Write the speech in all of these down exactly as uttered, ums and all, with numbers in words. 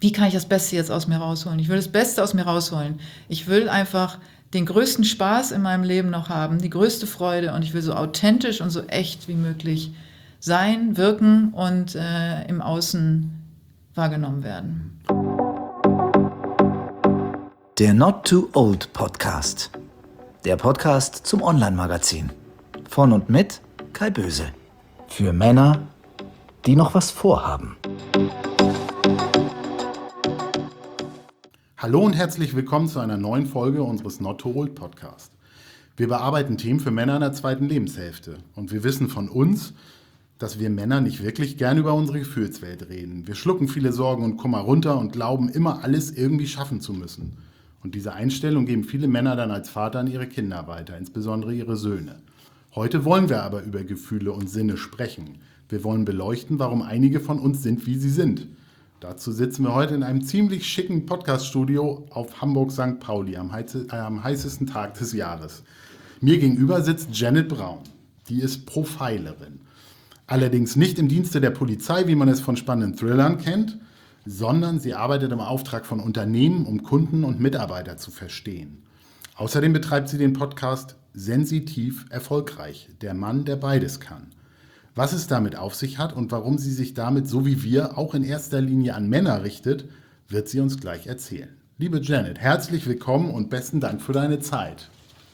wie kann ich das Beste jetzt aus mir rausholen? Ich will das Beste aus mir rausholen. Ich will einfach den größten Spaß in meinem Leben noch haben, die größte Freude und ich will so authentisch und so echt wie möglich sein, wirken und äh, im Außen wahrgenommen werden. Der Not Too Old Podcast. Der Podcast zum Online-Magazin. Von und mit Kai Böse. Für Männer, die noch was vorhaben. Hallo und herzlich willkommen zu einer neuen Folge unseres Not Too Old Podcast. Wir bearbeiten Themen für Männer in der zweiten Lebenshälfte. Und wir wissen von uns, dass wir Männer nicht wirklich gern über unsere Gefühlswelt reden. Wir schlucken viele Sorgen und Kummer runter und glauben immer, alles irgendwie schaffen zu müssen. Und diese Einstellung geben viele Männer dann als Vater an ihre Kinder weiter, insbesondere ihre Söhne. Heute wollen wir aber über Gefühle und Sinne sprechen. Wir wollen beleuchten, warum einige von uns sind, wie sie sind. Dazu sitzen wir heute in einem ziemlich schicken Podcast-Studio auf Hamburg Sankt Pauli am, heiße, äh, am heißesten Tag des Jahres. Mir gegenüber sitzt Janet Braun. Die ist Profilerin. Allerdings nicht im Dienste der Polizei, wie man es von spannenden Thrillern kennt, sondern sie arbeitet im Auftrag von Unternehmen, um Kunden und Mitarbeiter zu verstehen. Außerdem betreibt sie den Podcast Sensitiv Erfolgreich, der Mann, der beides kann. Was es damit auf sich hat und warum sie sich damit, so wie wir, auch in erster Linie an Männer richtet, wird sie uns gleich erzählen. Liebe Janet, herzlich willkommen und besten Dank für deine Zeit.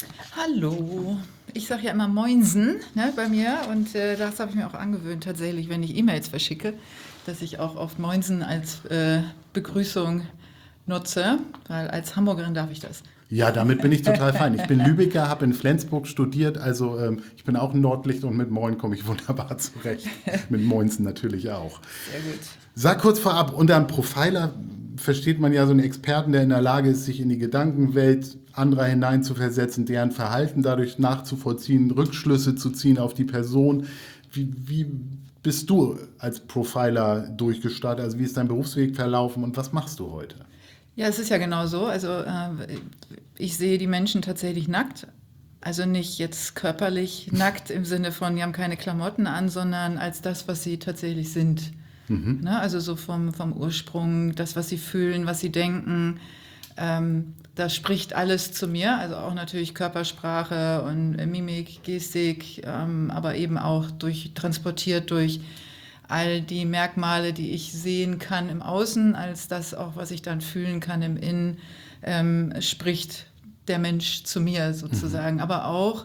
Hallo, ich sage ja immer Moinsen, ne, bei mir und äh, das habe ich mir auch angewöhnt tatsächlich, wenn ich E-Mails verschicke, dass ich auch oft Moinsen als äh, Begrüßung nutze, weil als Hamburgerin darf ich das. Ja, damit bin ich total fein. Ich bin Lübecker, habe in Flensburg studiert, also ähm, ich bin auch ein Nordlicht und mit Moin komme ich wunderbar zurecht. Mit Moinsen natürlich auch. Sehr gut. Sag kurz vorab, unter einem Profiler versteht man ja so einen Experten, der in der Lage ist, sich in die Gedankenwelt anderer hineinzuversetzen, deren Verhalten dadurch nachzuvollziehen, Rückschlüsse zu ziehen auf die Person. Wie, wie bist du als Profiler durchgestartet? Also wie ist dein Berufsweg verlaufen und was machst du heute? Ja, es ist ja genau so. Also äh, ich sehe die Menschen tatsächlich nackt. Also nicht jetzt körperlich nackt im Sinne von, die haben keine Klamotten an, sondern als das, was sie tatsächlich sind. Mhm. Ne? Also so vom, vom Ursprung, das, was sie fühlen, was sie denken. Ähm, das spricht alles zu mir. Also auch natürlich Körpersprache und Mimik, Gestik, ähm, aber eben auch durch, transportiert durch all die Merkmale, die ich sehen kann im Außen, als das auch, was ich dann fühlen kann im Innen, ähm, spricht der Mensch zu mir sozusagen. Mhm. Aber auch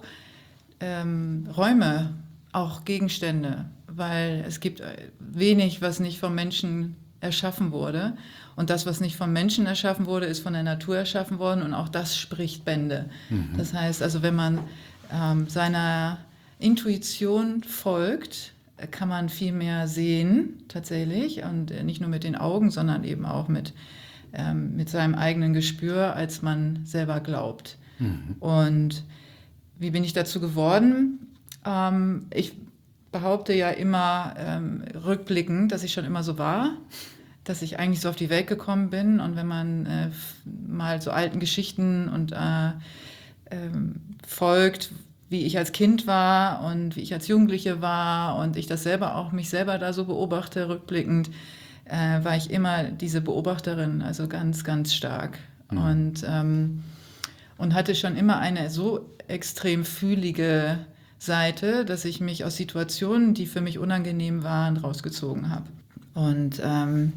ähm, Räume, auch Gegenstände, weil es gibt wenig, was nicht vom Menschen erschaffen wurde. Und das, was nicht vom Menschen erschaffen wurde, ist von der Natur erschaffen worden und auch das spricht Bände. Mhm. Das heißt also, wenn man ähm, seiner Intuition folgt, kann man viel mehr sehen tatsächlich und nicht nur mit den Augen, sondern eben auch mit, ähm, mit seinem eigenen Gespür, als man selber glaubt. Mhm. Und wie bin ich dazu geworden? Ähm, ich behaupte ja immer ähm, rückblickend, dass ich schon immer so war, dass ich eigentlich so auf die Welt gekommen bin und wenn man äh, mal so alten Geschichten und äh, ähm, folgt, wie ich als Kind war und wie ich als Jugendliche war und ich das selber auch mich selber da so beobachte, rückblickend, äh, war ich immer diese Beobachterin, also ganz, ganz stark. Mhm. Und, ähm, und hatte schon immer eine so extrem fühlige Seite, dass ich mich aus Situationen, die für mich unangenehm waren, rausgezogen habe. Und ähm,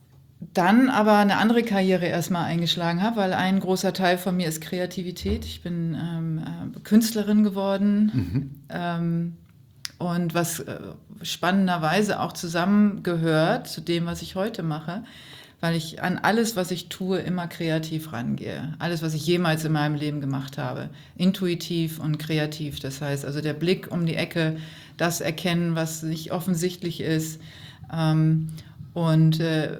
dann aber eine andere Karriere erstmal eingeschlagen habe, weil ein großer Teil von mir ist Kreativität. Ich bin ähm, äh, Künstlerin geworden mhm. ähm, und was äh, spannenderweise auch zusammengehört zu dem, was ich heute mache, weil ich an alles, was ich tue, immer kreativ rangehe. Alles, was ich jemals in meinem Leben gemacht habe. Intuitiv und kreativ. Das heißt also der Blick um die Ecke, das erkennen, was nicht offensichtlich ist ähm, und äh,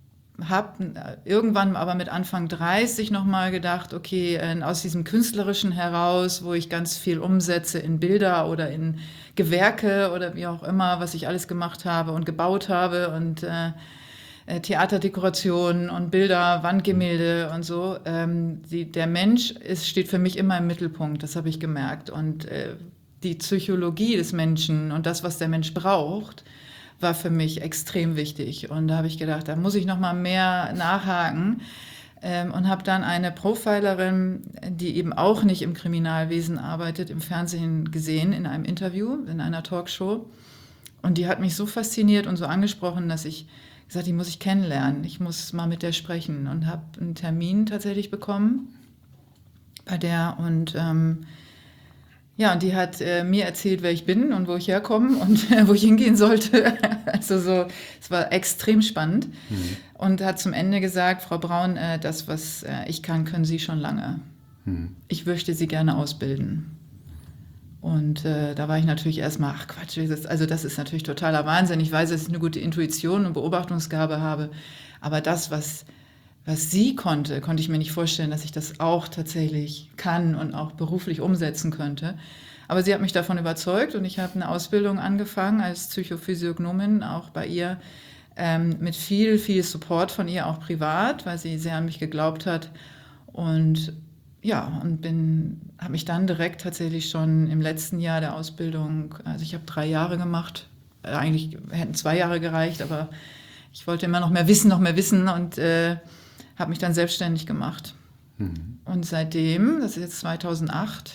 habe irgendwann aber mit Anfang dreißig nochmal gedacht, okay, aus diesem Künstlerischen heraus, wo ich ganz viel umsetze in Bilder oder in Gewerke oder wie auch immer, was ich alles gemacht habe und gebaut habe und äh, Theaterdekorationen und Bilder, Wandgemälde und so. Ähm, die, der Mensch ist, steht für mich immer im Mittelpunkt, das habe ich gemerkt. Und äh, die Psychologie des Menschen und das, was der Mensch braucht, war für mich extrem wichtig. Und da habe ich gedacht, da muss ich noch mal mehr nachhaken. Ähm, und habe dann eine Profilerin, die eben auch nicht im Kriminalwesen arbeitet, im Fernsehen gesehen, in einem Interview, in einer Talkshow. Und die hat mich so fasziniert und so angesprochen, dass ich gesagt habe, die muss ich kennenlernen. Ich muss mal mit der sprechen. Und habe einen Termin tatsächlich bekommen bei der. Und ähm, ja, und die hat äh, mir erzählt, wer ich bin und wo ich herkomme und äh, wo ich hingehen sollte. Also so, es war extrem spannend. Mhm. Und hat zum Ende gesagt, Frau Braun, äh, das, was äh, ich kann, können Sie schon lange. Mhm. Ich möchte Sie gerne ausbilden. Und äh, da war ich natürlich erstmal, ach Quatsch, das, also das ist natürlich totaler Wahnsinn. Ich weiß, dass ich eine gute Intuition und Beobachtungsgabe habe, aber das, was, was sie konnte, konnte ich mir nicht vorstellen, dass ich das auch tatsächlich kann und auch beruflich umsetzen könnte. Aber sie hat mich davon überzeugt und ich habe eine Ausbildung angefangen als Psychophysiognomin, auch bei ihr ähm, mit viel, viel Support von ihr, auch privat, weil sie sehr an mich geglaubt hat. Und ja, und bin, habe mich dann direkt tatsächlich schon im letzten Jahr der Ausbildung, also ich habe drei Jahre gemacht, eigentlich hätten zwei Jahre gereicht, aber ich wollte immer noch mehr wissen, noch mehr wissen und äh, habe mich dann selbstständig gemacht. Mhm. Und seitdem, das ist jetzt zweitausendacht,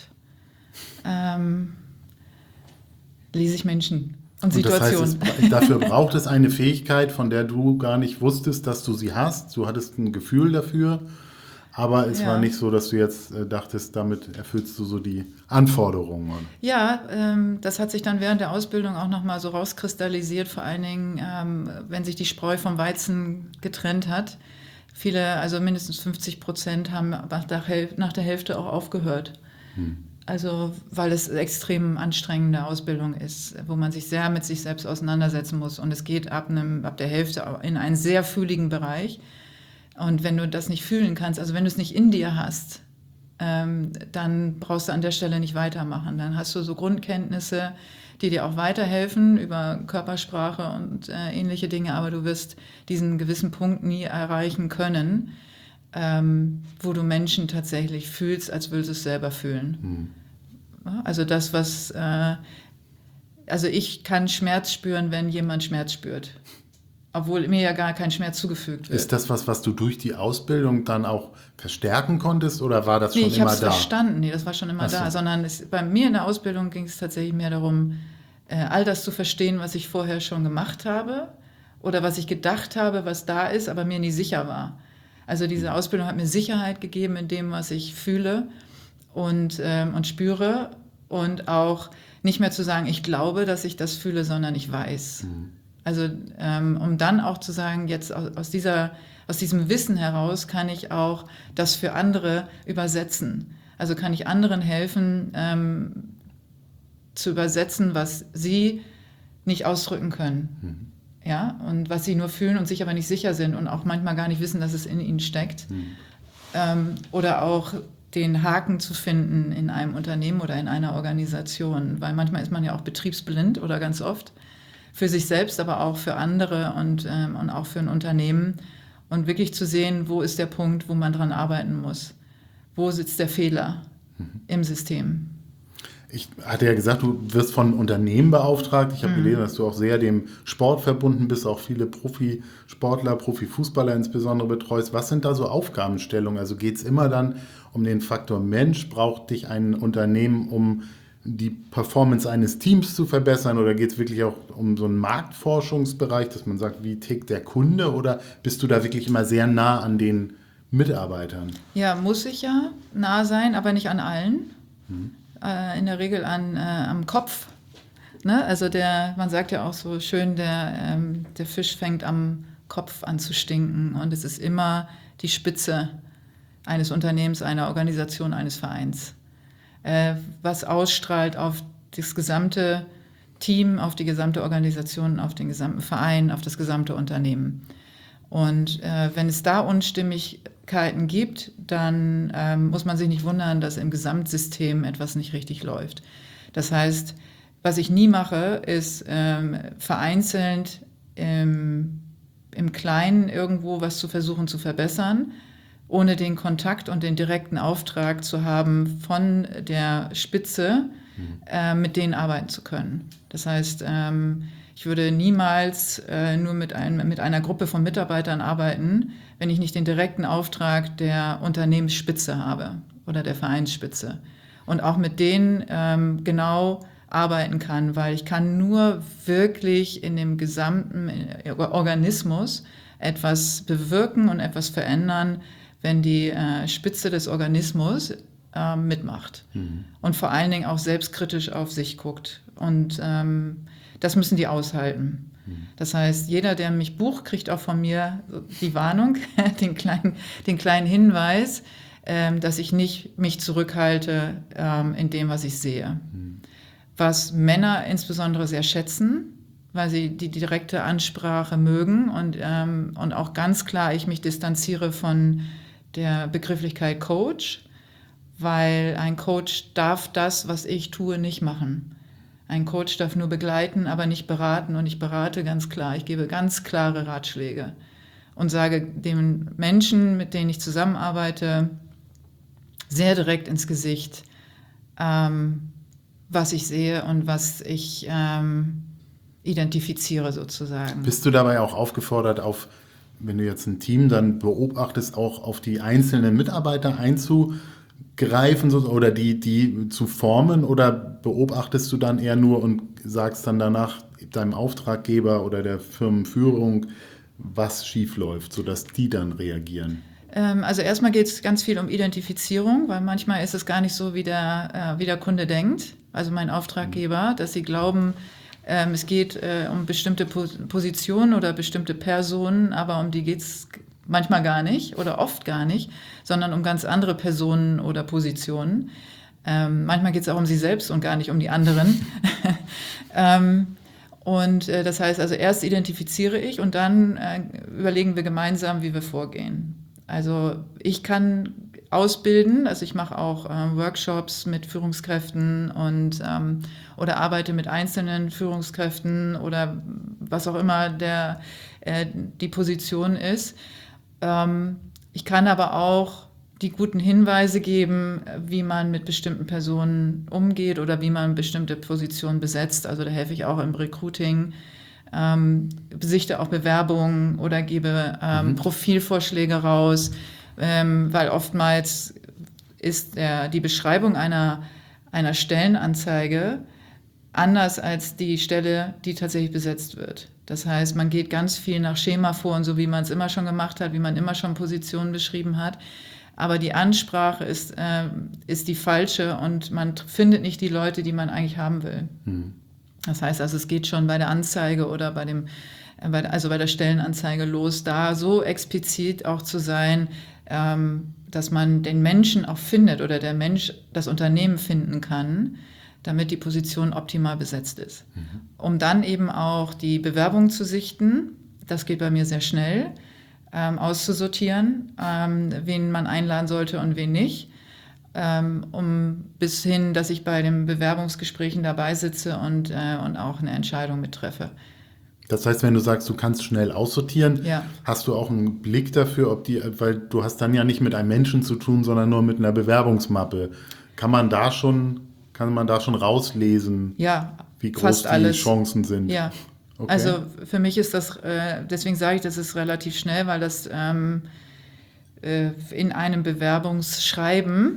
ähm, lese ich Menschen und, und Situationen. Das heißt, es, dafür braucht es eine Fähigkeit, von der du gar nicht wusstest, dass du sie hast. Du hattest ein Gefühl dafür. Aber es ja. war nicht so, dass du jetzt äh, dachtest, damit erfüllst du so die Anforderungen. Ja, ähm, das hat sich dann während der Ausbildung auch nochmal so rauskristallisiert, vor allen Dingen, ähm, wenn sich die Spreu vom Weizen getrennt hat. Viele, also mindestens fünfzig Prozent haben nach der, Häl- nach der Hälfte auch aufgehört. Hm. Also weil es extrem anstrengende Ausbildung ist, wo man sich sehr mit sich selbst auseinandersetzen muss. Und es geht ab, einem, ab der Hälfte in einen sehr fühligen Bereich. Und wenn du das nicht fühlen kannst, also wenn du es nicht in dir hast, ähm, dann brauchst du an der Stelle nicht weitermachen. Dann hast du so Grundkenntnisse, die dir auch weiterhelfen über Körpersprache und äh, ähnliche Dinge, aber du wirst diesen gewissen Punkt nie erreichen können, ähm, wo du Menschen tatsächlich fühlst, als würdest du es selber fühlen. Mhm. Ja, also das, was, äh, also ich kann Schmerz spüren, wenn jemand Schmerz spürt. Obwohl mir ja gar kein Schmerz zugefügt wird. Ist das was, was du durch die Ausbildung dann auch verstärken konntest oder war das schon nee, immer da? Ich habe es verstanden, nee, das war schon immer so. da. Sondern es, bei mir in der Ausbildung ging es tatsächlich mehr darum, äh, all das zu verstehen, was ich vorher schon gemacht habe oder was ich gedacht habe, was da ist, aber mir nie sicher war. Also diese mhm. Ausbildung hat mir Sicherheit gegeben in dem, was ich fühle und, ähm, und spüre und auch nicht mehr zu sagen, ich glaube, dass ich das fühle, sondern ich weiß. Mhm. Also ähm, um dann auch zu sagen, jetzt aus, aus, dieser, aus diesem Wissen heraus kann ich auch das für andere übersetzen. Also kann ich anderen helfen, ähm, zu übersetzen, was sie nicht ausdrücken können. Mhm. Ja? Und was sie nur fühlen und sich aber nicht sicher sind und auch manchmal gar nicht wissen, dass es in ihnen steckt. Mhm. Ähm, oder auch den Haken zu finden in einem Unternehmen oder in einer Organisation. Weil manchmal ist man ja auch betriebsblind oder ganz oft. Für sich selbst, aber auch für andere und, ähm, und auch für ein Unternehmen. Und wirklich zu sehen, wo ist der Punkt, wo man dran arbeiten muss. Wo sitzt der Fehler mhm. im System? Ich hatte ja gesagt, du wirst von Unternehmen beauftragt. Ich habe mhm. gelesen, dass du auch sehr dem Sport verbunden bist, auch viele Profisportler, Profifußballer insbesondere betreust. Was sind da so Aufgabenstellungen? Also geht es immer dann um den Faktor Mensch? Braucht dich ein Unternehmen, um die Performance eines Teams zu verbessern oder geht es wirklich auch um so einen Marktforschungsbereich, dass man sagt, wie tickt der Kunde oder bist du da wirklich immer sehr nah an den Mitarbeitern? Ja, muss ich ja nah sein, aber nicht an allen. Hm. Äh, in der Regel an, äh, am Kopf. Ne? Also der, man sagt ja auch so schön, der, ähm, der Fisch fängt am Kopf an zu stinken und es ist immer die Spitze eines Unternehmens, einer Organisation, eines Vereins. Was ausstrahlt auf das gesamte Team, auf die gesamte Organisation, auf den gesamten Verein, auf das gesamte Unternehmen. Und äh, wenn es da Unstimmigkeiten gibt, dann ähm, muss man sich nicht wundern, dass im Gesamtsystem etwas nicht richtig läuft. Das heißt, was ich nie mache, ist ähm, vereinzelt im, im Kleinen irgendwo was zu versuchen zu verbessern, ohne den Kontakt und den direkten Auftrag zu haben, von der Spitze mhm. äh, mit denen arbeiten zu können. Das heißt, ähm, Ich würde niemals äh, nur mit, einem, mit einer Gruppe von Mitarbeitern arbeiten, wenn ich nicht den direkten Auftrag der Unternehmensspitze habe oder der Vereinsspitze. Und auch mit denen ähm, genau arbeiten kann, weil ich kann nur wirklich in dem gesamten Organismus etwas bewirken und etwas verändern, wenn die äh, Spitze des Organismus äh, mitmacht. Mhm. Und vor allen Dingen auch selbstkritisch auf sich guckt. Und ähm, das müssen die aushalten. Mhm. Das heißt, jeder, der mich bucht, kriegt auch von mir die Warnung, den kleinen, den kleinen Hinweis, ähm, dass ich nicht mich zurückhalte ähm, in dem, was ich sehe. Mhm. Was Männer insbesondere sehr schätzen, weil sie die direkte Ansprache mögen und, ähm, und auch ganz klar ich mich distanziere von der Begrifflichkeit Coach, weil ein Coach darf das, was ich tue, nicht machen. Ein Coach darf nur begleiten, aber nicht beraten, und ich berate ganz klar. Ich gebe ganz klare Ratschläge und sage den Menschen, mit denen ich zusammenarbeite, sehr direkt ins Gesicht, ähm, was ich sehe und was ich ähm, identifiziere sozusagen. Bist du dabei auch aufgefordert, auf, wenn du jetzt ein Team dann beobachtest, auch auf die einzelnen Mitarbeiter einzugreifen so, oder die, die zu formen, oder beobachtest du dann eher nur und sagst dann danach deinem Auftraggeber oder der Firmenführung, was schief läuft, sodass die dann reagieren? Also erstmal geht es ganz viel um Identifizierung, weil manchmal ist es gar nicht so, wie der, äh, wie der Kunde denkt, also mein Auftraggeber, dass sie glauben, ähm, es geht äh, um bestimmte Positionen oder bestimmte Personen, aber um die geht es manchmal gar nicht oder oft gar nicht, sondern um ganz andere Personen oder Positionen. Ähm, manchmal geht es auch um sie selbst und gar nicht um die anderen. ähm, und äh, das heißt also, erst identifiziere ich und dann äh, überlegen wir gemeinsam, wie wir vorgehen. Also ich kann ausbilden, also ich mache auch äh, Workshops mit Führungskräften und ähm, oder arbeite mit einzelnen Führungskräften oder was auch immer der, äh, die Position ist. Ähm, ich kann aber auch die guten Hinweise geben, wie man mit bestimmten Personen umgeht oder wie man bestimmte Positionen besetzt. Also da helfe ich auch im Recruiting. Ähm, besichte auch Bewerbungen oder gebe ähm, mhm. Profilvorschläge raus, ähm, weil oftmals ist der, die Beschreibung einer, einer Stellenanzeige anders als die Stelle, die tatsächlich besetzt wird. Das heißt, man geht ganz viel nach Schema vor und so, wie man es immer schon gemacht hat, wie man immer schon Positionen beschrieben hat. Aber die Ansprache ist, äh, ist die falsche und man findet nicht die Leute, die man eigentlich haben will. Mhm. Das heißt also, es geht schon bei der Anzeige oder bei dem, also bei der Stellenanzeige los, da so explizit auch zu sein, dass man den Menschen auch findet oder der Mensch das Unternehmen finden kann, damit die Position optimal besetzt ist. Mhm. Um dann eben auch die Bewerbung zu sichten, das geht bei mir sehr schnell, auszusortieren, wen man einladen sollte und wen nicht. Um bis hin, dass ich bei den Bewerbungsgesprächen dabei sitze und, äh, und auch eine Entscheidung mittreffe. Das heißt, wenn du sagst, du kannst schnell aussortieren, ja. hast du auch einen Blick dafür, ob die, weil du hast dann ja nicht mit einem Menschen zu tun, sondern nur mit einer Bewerbungsmappe. Kann man da schon, kann man da schon rauslesen, ja, wie groß die alles. Chancen sind? Ja. Okay. Also für mich ist das, äh, deswegen sage ich, das ist relativ schnell, weil das ähm, äh, in einem Bewerbungsschreiben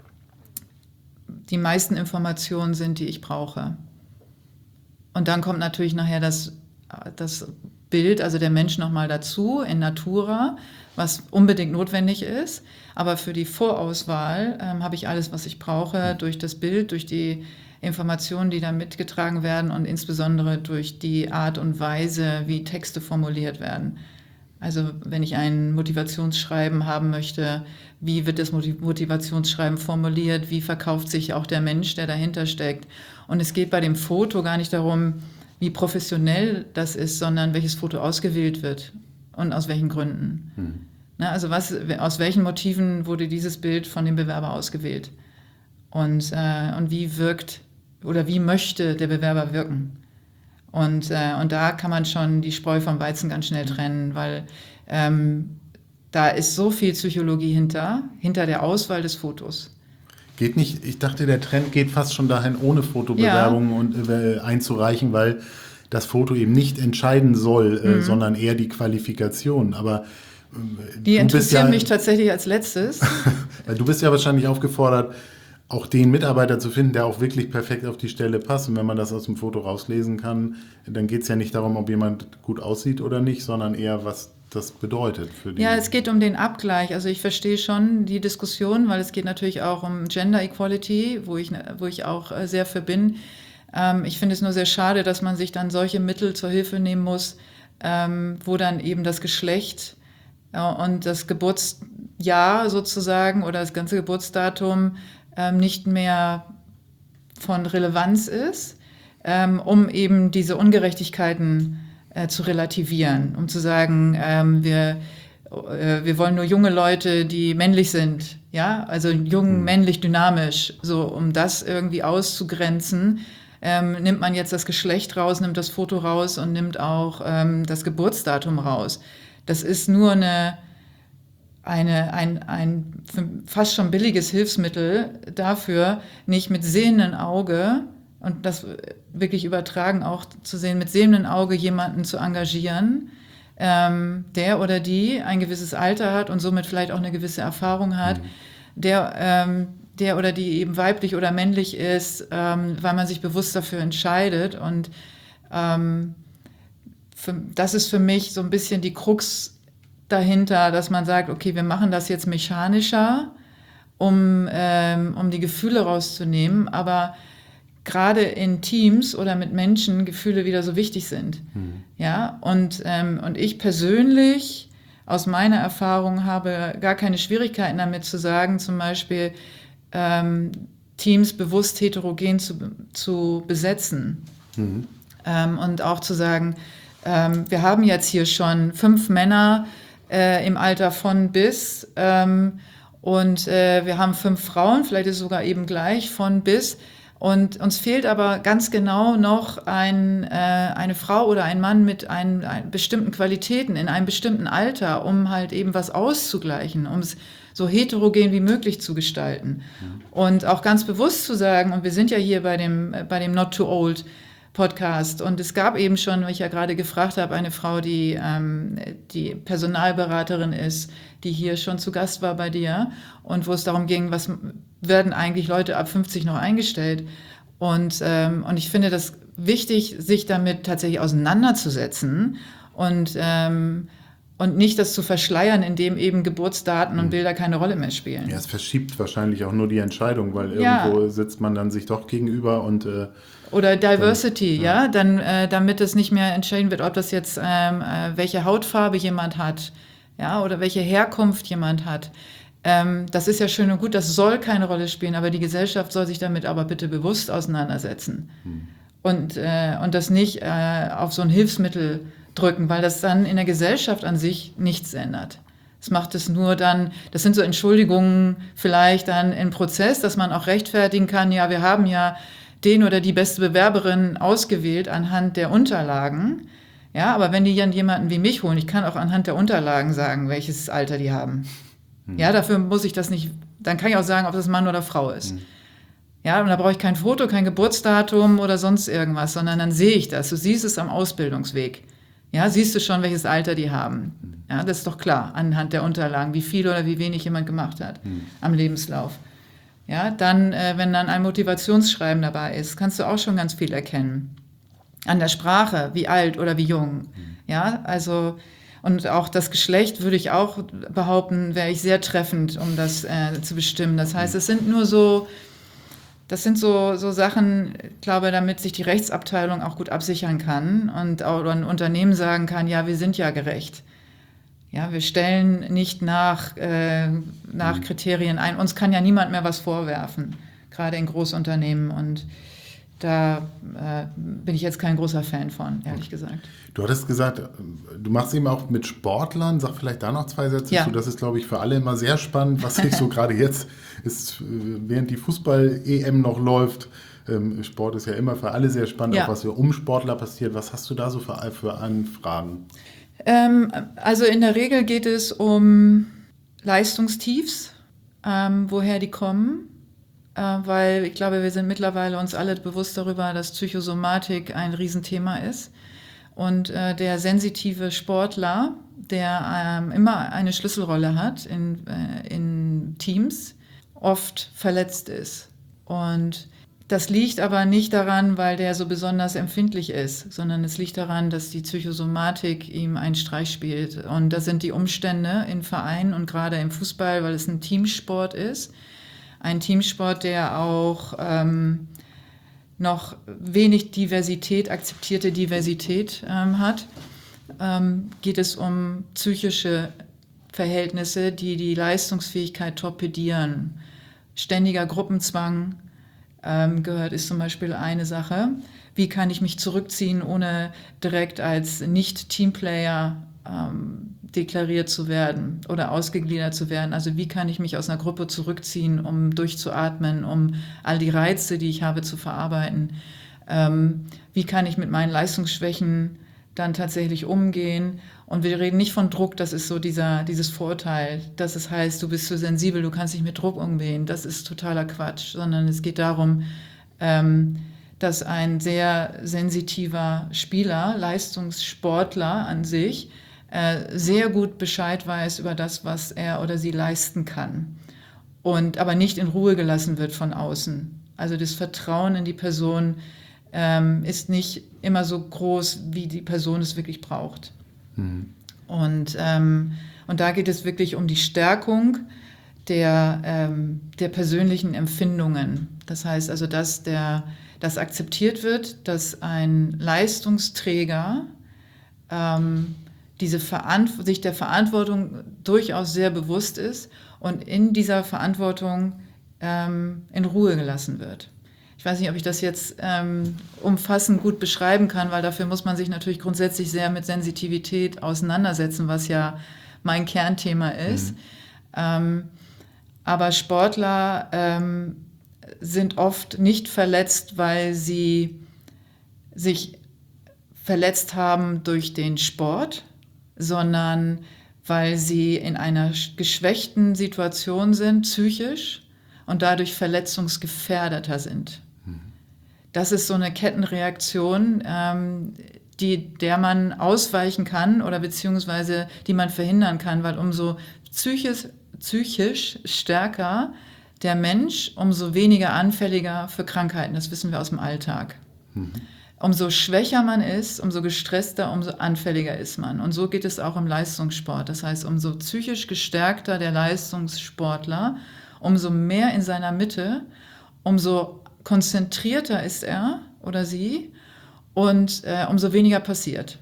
die meisten Informationen sind, die ich brauche. Und dann kommt natürlich nachher das, das Bild, also der Mensch nochmal dazu in Natura, was unbedingt notwendig ist. Aber für die Vorauswahl ähm, habe ich alles, was ich brauche, durch das Bild, durch die Informationen, die da mitgetragen werden und insbesondere durch die Art und Weise, wie Texte formuliert werden. Also wenn ich ein Motivationsschreiben haben möchte, wie wird das Motivationsschreiben formuliert, wie verkauft sich auch der Mensch, der dahinter steckt. Und es geht bei dem Foto gar nicht darum, wie professionell das ist, sondern welches Foto ausgewählt wird und aus welchen Gründen. Hm. Na, also was, aus welchen Motiven wurde dieses Bild von dem Bewerber ausgewählt? Und, äh, und wie wirkt oder wie möchte der Bewerber wirken? Und, äh, und da kann man schon die Spreu vom Weizen ganz schnell trennen, weil ähm, da ist so viel Psychologie hinter, hinter der Auswahl des Fotos. Geht nicht, ich dachte, der Trend geht fast schon dahin, ohne Fotobewerbungen ja. und, äh, einzureichen, weil das Foto eben nicht entscheiden soll, Mhm. äh, sondern eher die Qualifikation. Aber äh, Die du bist interessieren ja, mich tatsächlich als letztes. weil du bist ja wahrscheinlich aufgefordert, auch den Mitarbeiter zu finden, der auch wirklich perfekt auf die Stelle passt. Und wenn man das aus dem Foto rauslesen kann, dann geht es ja nicht darum, ob jemand gut aussieht oder nicht, sondern eher, was das bedeutet für die. Ja, es geht um den Abgleich. Also ich verstehe schon die Diskussion, weil es geht natürlich auch um Gender Equality, wo ich, wo ich auch äh, sehr für bin. Ähm, ich finde es nur sehr schade, dass man sich dann solche Mittel zur Hilfe nehmen muss, ähm, wo dann eben das Geschlecht äh, und das Geburtsjahr sozusagen oder das ganze Geburtsdatum ähm, nicht mehr von Relevanz ist, ähm, um eben diese Ungerechtigkeiten äh, zu relativieren, um zu sagen, ähm, wir, äh, wir wollen nur junge Leute, die männlich sind, ja, also jung, Hm. männlich, dynamisch, so um das irgendwie auszugrenzen, ähm, nimmt man jetzt das Geschlecht raus, nimmt das Foto raus und nimmt auch ähm, das Geburtsdatum raus. Das ist nur eine Eine, ein, ein fast schon billiges Hilfsmittel dafür, nicht mit sehendem Auge, und das wirklich übertragen auch zu sehen, mit sehendem Auge jemanden zu engagieren, ähm, der oder die ein gewisses Alter hat und somit vielleicht auch eine gewisse Erfahrung hat, mhm. der, ähm, der oder die eben weiblich oder männlich ist, ähm, weil man sich bewusst dafür entscheidet. Und ähm, für, das ist für mich so ein bisschen die Krux dahinter, dass man sagt, okay, wir machen das jetzt mechanischer, um, ähm, um die Gefühle rauszunehmen, aber gerade in Teams oder mit Menschen Gefühle wieder so wichtig sind. Mhm. Ja, und, ähm, und ich persönlich aus meiner Erfahrung habe gar keine Schwierigkeiten damit zu sagen, zum Beispiel ähm, Teams bewusst heterogen zu, zu besetzen. Mhm. Ähm, und auch zu sagen, ähm, wir haben jetzt hier schon fünf Männer Äh, im Alter von bis ähm, und äh, wir haben fünf Frauen, vielleicht ist es sogar eben gleich von bis, und uns fehlt aber ganz genau noch ein, äh, eine Frau oder ein Mann mit ein, ein bestimmten Qualitäten in einem bestimmten Alter, um halt eben was auszugleichen, um es so heterogen wie möglich zu gestalten. Mhm. Und auch ganz bewusst zu sagen, und wir sind ja hier bei dem, bei dem Not Too Old Podcast. Und es gab eben schon, wie ich ja gerade gefragt habe, eine Frau, die, ähm, die Personalberaterin ist, die hier schon zu Gast war bei dir und wo es darum ging, was werden eigentlich Leute ab fünfzig noch eingestellt. Und, ähm, und ich finde das wichtig, sich damit tatsächlich auseinanderzusetzen und, ähm, und nicht das zu verschleiern, indem eben Geburtsdaten und Bilder keine Rolle mehr spielen. Ja, es verschiebt wahrscheinlich auch nur die Entscheidung, weil ja. irgendwo sitzt man dann sich doch gegenüber und äh, Oder Diversity, dann, ja, ja, dann, äh, damit es nicht mehr entschieden wird, ob das jetzt, ähm, äh, welche Hautfarbe jemand hat, ja, oder welche Herkunft jemand hat. Ähm, das ist ja schön und gut, das soll keine Rolle spielen, aber die Gesellschaft soll sich damit aber bitte bewusst auseinandersetzen. Hm. Und, äh, und das nicht äh, auf so ein Hilfsmittel drücken, weil das dann in der Gesellschaft an sich nichts ändert. Es macht es nur dann, das sind so Entschuldigungen vielleicht dann im Prozess, dass man auch rechtfertigen kann, ja, wir haben ja den oder die beste Bewerberin ausgewählt anhand der Unterlagen. Ja, aber wenn die dann jemanden wie mich holen, ich kann auch anhand der Unterlagen sagen, welches Alter die haben. Hm. Ja, dafür muss ich das nicht, dann kann ich auch sagen, ob das Mann oder Frau ist. Hm. Ja, und da brauche ich kein Foto, kein Geburtsdatum oder sonst irgendwas, sondern dann sehe ich das. Du siehst es am Ausbildungsweg. Ja, siehst du schon, welches Alter die haben. Ja, das ist doch klar, anhand der Unterlagen, wie viel oder wie wenig jemand gemacht hat hm. am Lebenslauf. Ja, dann, äh, wenn dann ein Motivationsschreiben dabei ist, kannst du auch schon ganz viel erkennen. An der Sprache, wie alt oder wie jung. Mhm. Ja, also, und auch das Geschlecht würde ich auch behaupten, wäre ich sehr treffend, um das äh, zu bestimmen. Das heißt, es sind nur so, das sind so, so Sachen, ich glaube, damit sich die Rechtsabteilung auch gut absichern kann und auch ein Unternehmen sagen kann, ja, wir sind ja gerecht. Ja, wir stellen nicht nach, äh, nach mhm. Kriterien ein. Uns kann ja niemand mehr was vorwerfen, gerade in Großunternehmen. Und da äh, bin ich jetzt kein großer Fan von, ehrlich gesagt. Du hattest gesagt, du machst eben auch mit Sportlern. Sag vielleicht da noch zwei Sätze ja. zu. Das ist, glaube ich, für alle immer sehr spannend, was sich so gerade jetzt ist, während die Fußball-E M noch läuft. Ähm, Sport ist ja immer für alle sehr spannend, ja. auch was für um Sportler passiert. Was hast du da so für, für Anfragen? Ähm, also in der Regel geht es um Leistungstiefs, ähm, woher die kommen, äh, weil ich glaube, wir sind mittlerweile uns alle bewusst darüber, dass Psychosomatik ein Riesenthema ist. Und äh, der sensitive Sportler, der ähm, immer eine Schlüsselrolle hat in, äh, in Teams, oft verletzt ist. Und das liegt aber nicht daran, weil der so besonders empfindlich ist, sondern es liegt daran, dass die Psychosomatik ihm einen Streich spielt. Und das sind die Umstände in Vereinen und gerade im Fußball, weil es ein Teamsport ist. Ein Teamsport, der auch ähm, noch wenig Diversität, akzeptierte Diversität ähm, hat, ähm, geht es um psychische Verhältnisse, die die Leistungsfähigkeit torpedieren. Ständiger Gruppenzwang ähm, gehört, ist zum Beispiel eine Sache. Wie kann ich mich zurückziehen, ohne direkt als Nicht-Teamplayer ähm, deklariert zu werden oder ausgegliedert zu werden? Also wie kann ich mich aus einer Gruppe zurückziehen, um durchzuatmen, um all die Reize, die ich habe, zu verarbeiten? Ähm, wie kann ich mit meinen Leistungsschwächen dann tatsächlich umgehen? Und wir reden nicht von Druck, das ist so dieser, dieses Vorurteil, dass es heißt, du bist zu sensibel, du kannst nicht mit Druck umgehen. Das ist totaler Quatsch, sondern es geht darum, ähm, dass ein sehr sensitiver Spieler, Leistungssportler an sich, äh, sehr gut Bescheid weiß über das, was er oder sie leisten kann. Und aber nicht in Ruhe gelassen wird von außen. Also das Vertrauen in die Person ähm, ist nicht immer so groß, wie die Person es wirklich braucht. Mhm. Und, ähm, und da geht es wirklich um die Stärkung der, ähm, der persönlichen Empfindungen. Das heißt also, dass der, dass akzeptiert wird, dass ein Leistungsträger ähm, diese Verant- sich der Verantwortung durchaus sehr bewusst ist und in dieser Verantwortung ähm, in Ruhe gelassen wird. Ich weiß nicht, ob ich das jetzt ähm, umfassend gut beschreiben kann, weil dafür muss man sich natürlich grundsätzlich sehr mit Sensitivität auseinandersetzen, was ja mein Kernthema ist. Mhm. Ähm, aber Sportler ähm, sind oft nicht verletzt, weil sie sich verletzt haben durch den Sport, sondern weil sie in einer geschwächten Situation sind, psychisch, und dadurch verletzungsgefährdeter sind. Das ist so eine Kettenreaktion, ähm, die, der man ausweichen kann oder beziehungsweise die man verhindern kann, weil umso psychisch, psychisch stärker der Mensch, umso weniger anfälliger für Krankheiten. Das wissen wir aus dem Alltag. Mhm. Umso schwächer man ist, umso gestresster, umso anfälliger ist man. Und so geht es auch im Leistungssport. Das heißt, umso psychisch gestärkter der Leistungssportler, umso mehr in seiner Mitte, umso konzentrierter ist er oder sie und äh, umso weniger passiert.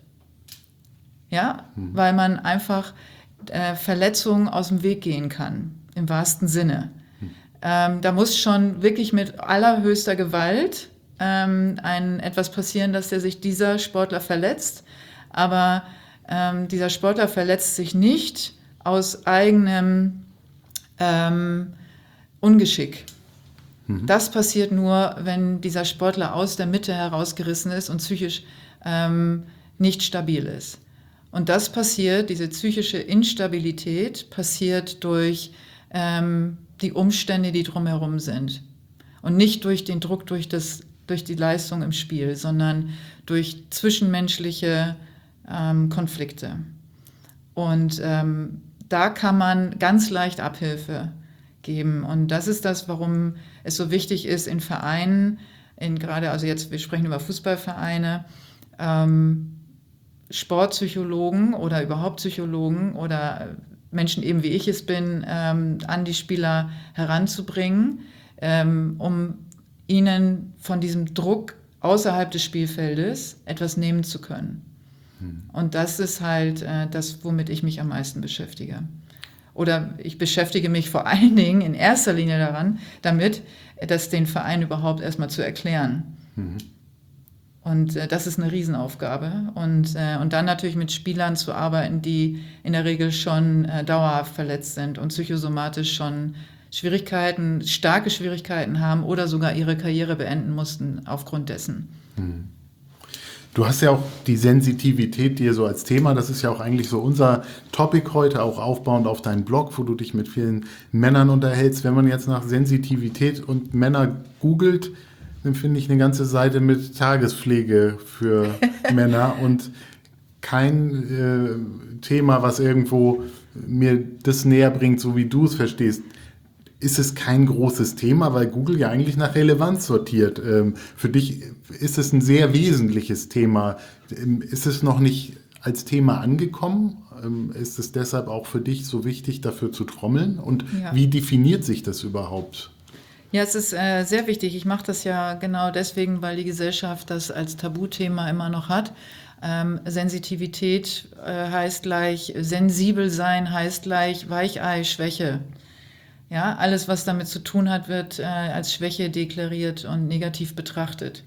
Ja, mhm. Weil man einfach äh, Verletzungen aus dem Weg gehen kann, im wahrsten Sinne. Mhm. Ähm, da muss schon wirklich mit allerhöchster Gewalt ähm, ein, etwas passieren, dass der sich dieser Sportler verletzt. Aber ähm, dieser Sportler verletzt sich nicht aus eigenem ähm, Ungeschick. Das passiert nur, wenn dieser Sportler aus der Mitte herausgerissen ist und psychisch ähm, nicht stabil ist. Und das passiert, diese psychische Instabilität passiert durch ähm, die Umstände, die drumherum sind. Und nicht durch den Druck, durch, das, durch die Leistung im Spiel, sondern durch zwischenmenschliche ähm, Konflikte. Und ähm, da kann man ganz leicht Abhilfe geben. Und das ist das, warum es so wichtig ist, in Vereinen, in gerade, also jetzt, wir sprechen über Fußballvereine, ähm, Sportpsychologen oder überhaupt Psychologen oder Menschen eben wie ich es bin, ähm, an die Spieler heranzubringen, ähm, um ihnen von diesem Druck außerhalb des Spielfeldes etwas nehmen zu können. Hm. Und das ist halt äh, das, womit ich mich am meisten beschäftige. Oder ich beschäftige mich vor allen Dingen in erster Linie daran, damit, das den Verein überhaupt erstmal zu erklären. Mhm. Und äh, das ist eine Riesenaufgabe. Und, äh, und dann natürlich mit Spielern zu arbeiten, die in der Regel schon äh, dauerhaft verletzt sind und psychosomatisch schon Schwierigkeiten, starke Schwierigkeiten haben oder sogar ihre Karriere beenden mussten aufgrund dessen. Mhm. Du hast ja auch die Sensitivität dir so als Thema, das ist ja auch eigentlich so unser Topic heute, auch aufbauend auf deinen Blog, wo du dich mit vielen Männern unterhältst. Wenn man jetzt nach Sensitivität und Männer googelt, dann finde ich eine ganze Seite mit Tagespflege für Männer und kein äh, Thema, was irgendwo mir das näher bringt, so wie du es verstehst. Ist es kein großes Thema, weil Google ja eigentlich nach Relevanz sortiert. Ähm, für dich ist es ein sehr wesentliches Thema. Ähm, ist es noch nicht als Thema angekommen? Ähm, ist es deshalb auch für dich so wichtig, dafür zu trommeln? Und Ja. wie definiert sich das überhaupt? Ja, es ist äh, sehr wichtig. Ich mache das ja genau deswegen, weil die Gesellschaft das als Tabuthema immer noch hat. Ähm, Sensitivität äh, heißt gleich, sensibel sein heißt gleich Weichei, Schwäche. Ja, alles, was damit zu tun hat, wird äh, als Schwäche deklariert und negativ betrachtet.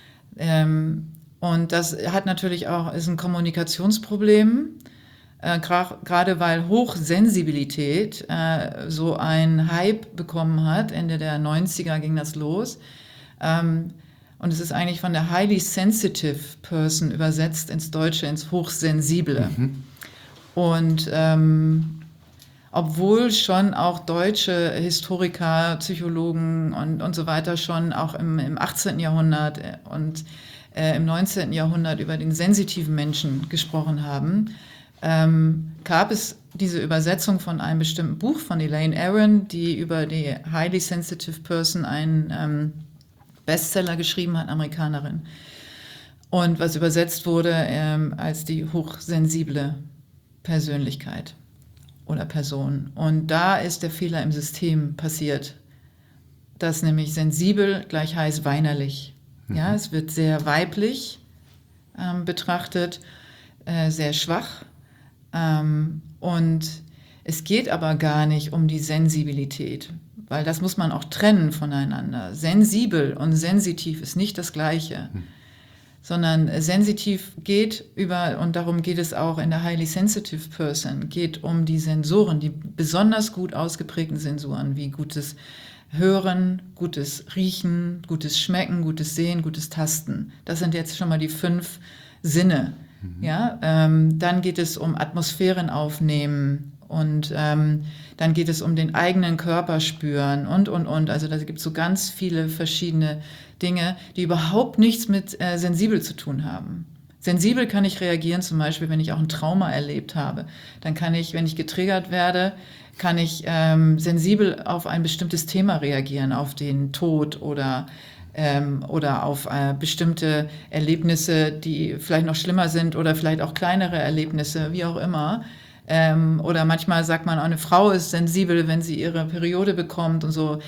Ähm, und das hat natürlich auch, ist ein Kommunikationsproblem, äh, gerade weil Hochsensibilität äh, so einen Hype bekommen hat. Ende der neunziger ging das los. Ähm, und es ist eigentlich von der highly sensitive person übersetzt ins Deutsche, ins Hochsensible. Mhm. Und ähm, obwohl schon auch deutsche Historiker, Psychologen und, und so weiter schon auch im, im achtzehnten Jahrhundert und äh, im neunzehnten Jahrhundert über den sensitiven Menschen gesprochen haben, ähm, gab es diese Übersetzung von einem bestimmten Buch von Elaine Aron, die über die highly sensitive person einen ähm, Bestseller geschrieben hat, Amerikanerin, und was übersetzt wurde ähm, als die hochsensible Persönlichkeit oder Person. Und da ist der Fehler im System passiert, dass nämlich sensibel gleich heißt weinerlich. Mhm. Ja, es wird sehr weiblich ähm, betrachtet, äh, sehr schwach. Ähm, und es geht aber gar nicht um die Sensibilität, weil das muss man auch trennen voneinander. Sensibel und sensitiv ist nicht das Gleiche. Mhm. Sondern sensitiv geht über, und darum geht es auch in der highly sensitive person, geht um die Sensoren, die besonders gut ausgeprägten Sensoren, wie gutes Hören, gutes Riechen, gutes Schmecken, gutes Sehen, gutes Tasten. Das sind jetzt schon mal die fünf Sinne. Mhm. Ja, ähm, dann geht es um Atmosphären aufnehmen und ähm, dann geht es um den eigenen Körper spüren und, und, und. Also da gibt es so ganz viele verschiedene Dinge, die überhaupt nichts mit äh, sensibel zu tun haben. Sensibel kann ich reagieren, zum Beispiel, wenn ich auch ein Trauma erlebt habe. Dann kann ich, wenn ich getriggert werde, kann ich ähm, sensibel auf ein bestimmtes Thema reagieren, auf den Tod oder, ähm, oder auf äh, bestimmte Erlebnisse, die vielleicht noch schlimmer sind oder vielleicht auch kleinere Erlebnisse, wie auch immer. Ähm, oder manchmal sagt man, eine Frau ist sensibel, wenn sie ihre Periode bekommt und so.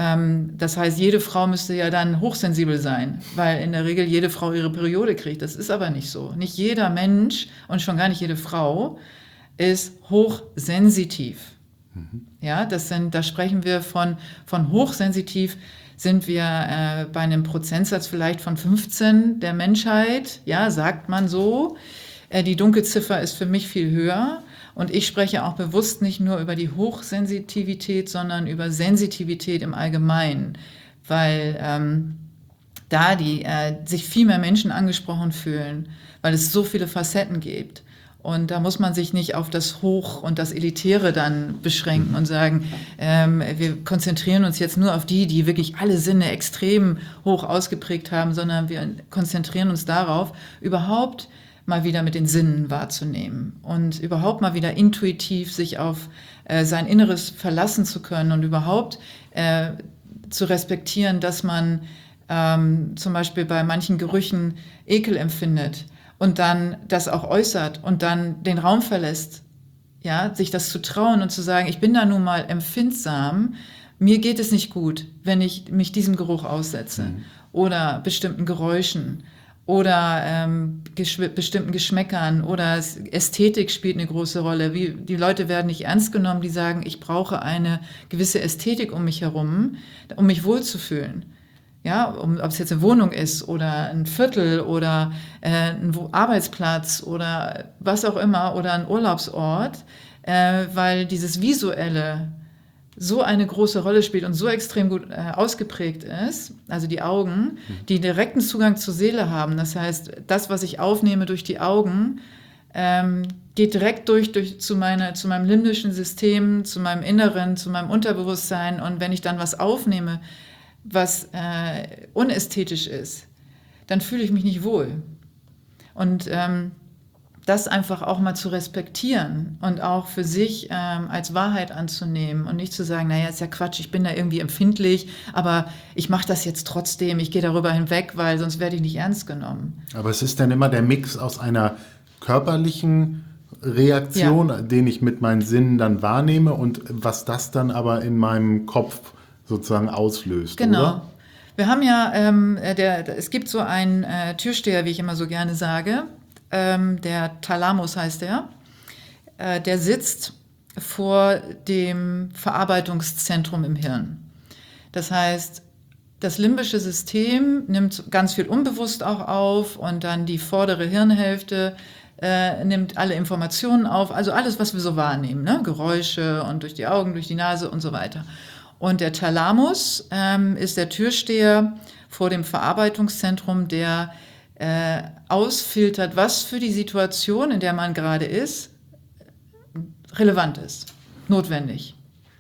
Das heißt, jede Frau müsste ja dann hochsensibel sein, weil in der Regel jede Frau ihre Periode kriegt. Das ist aber nicht so. Nicht jeder Mensch und schon gar nicht jede Frau ist hochsensitiv. Mhm. Ja, das sind, da sprechen wir von, von hochsensitiv, sind wir äh, bei einem Prozentsatz vielleicht von fünfzehn der Menschheit, ja, sagt man so. Äh, die Dunkelziffer ist für mich viel höher. Und ich spreche auch bewusst nicht nur über die Hochsensitivität, sondern über Sensitivität im Allgemeinen, weil ähm, da die, äh, sich viel mehr Menschen angesprochen fühlen, weil es so viele Facetten gibt. Und da muss man sich nicht auf das Hoch- und das Elitäre dann beschränken und sagen, ähm, wir konzentrieren uns jetzt nur auf die, die wirklich alle Sinne extrem hoch ausgeprägt haben, sondern wir konzentrieren uns darauf, überhaupt mal wieder mit den Sinnen wahrzunehmen und überhaupt mal wieder intuitiv sich auf äh, sein Inneres verlassen zu können und überhaupt äh, zu respektieren, dass man ähm, zum Beispiel bei manchen Gerüchen Ekel empfindet und dann das auch äußert und dann den Raum verlässt, ja, sich das zu trauen und zu sagen, ich bin da nun mal empfindsam, mir geht es nicht gut, wenn ich mich diesem Geruch aussetze mhm. oder bestimmten Geräuschen. Oder ähm, geschw- bestimmten Geschmäckern oder Ästhetik spielt eine große Rolle. Wie, die Leute werden nicht ernst genommen, die sagen, ich brauche eine gewisse Ästhetik um mich herum, um mich wohlzufühlen. Ja, um, ob es jetzt eine Wohnung ist oder ein Viertel oder äh, ein Arbeitsplatz oder was auch immer oder ein Urlaubsort, äh, weil dieses Visuelle so eine große Rolle spielt und so extrem gut äh, ausgeprägt ist, also die Augen, die direkten Zugang zur Seele haben. Das heißt, das, was ich aufnehme durch die Augen, ähm, geht direkt durch, durch zu, meine, zu meinem limbischen System, zu meinem Inneren, zu meinem Unterbewusstsein. Und wenn ich dann was aufnehme, was äh, unästhetisch ist, dann fühle ich mich nicht wohl. Und ähm, das einfach auch mal zu respektieren und auch für sich ähm, als Wahrheit anzunehmen und nicht zu sagen, naja, ist ja Quatsch, ich bin da irgendwie empfindlich, aber ich mache das jetzt trotzdem, ich gehe darüber hinweg, weil sonst werde ich nicht ernst genommen. Aber es ist dann immer der Mix aus einer körperlichen Reaktion, Ja. den ich mit meinen Sinnen dann wahrnehme und was das dann aber in meinem Kopf sozusagen auslöst, Genau. oder? Wir haben ja, ähm, der, der, es gibt so einen äh, Türsteher, wie ich immer so gerne sage, ähm, der Thalamus heißt der, äh, der sitzt vor dem Verarbeitungszentrum im Hirn. Das heißt, das limbische System nimmt ganz viel unbewusst auch auf und dann die vordere Hirnhälfte äh, nimmt alle Informationen auf, also alles, was wir so wahrnehmen, ne? Geräusche und durch die Augen, durch die Nase und so weiter. Und der Thalamus ähm, ist der Türsteher vor dem Verarbeitungszentrum, der äh, ausfiltert, was für die Situation, in der man gerade ist, relevant ist, notwendig.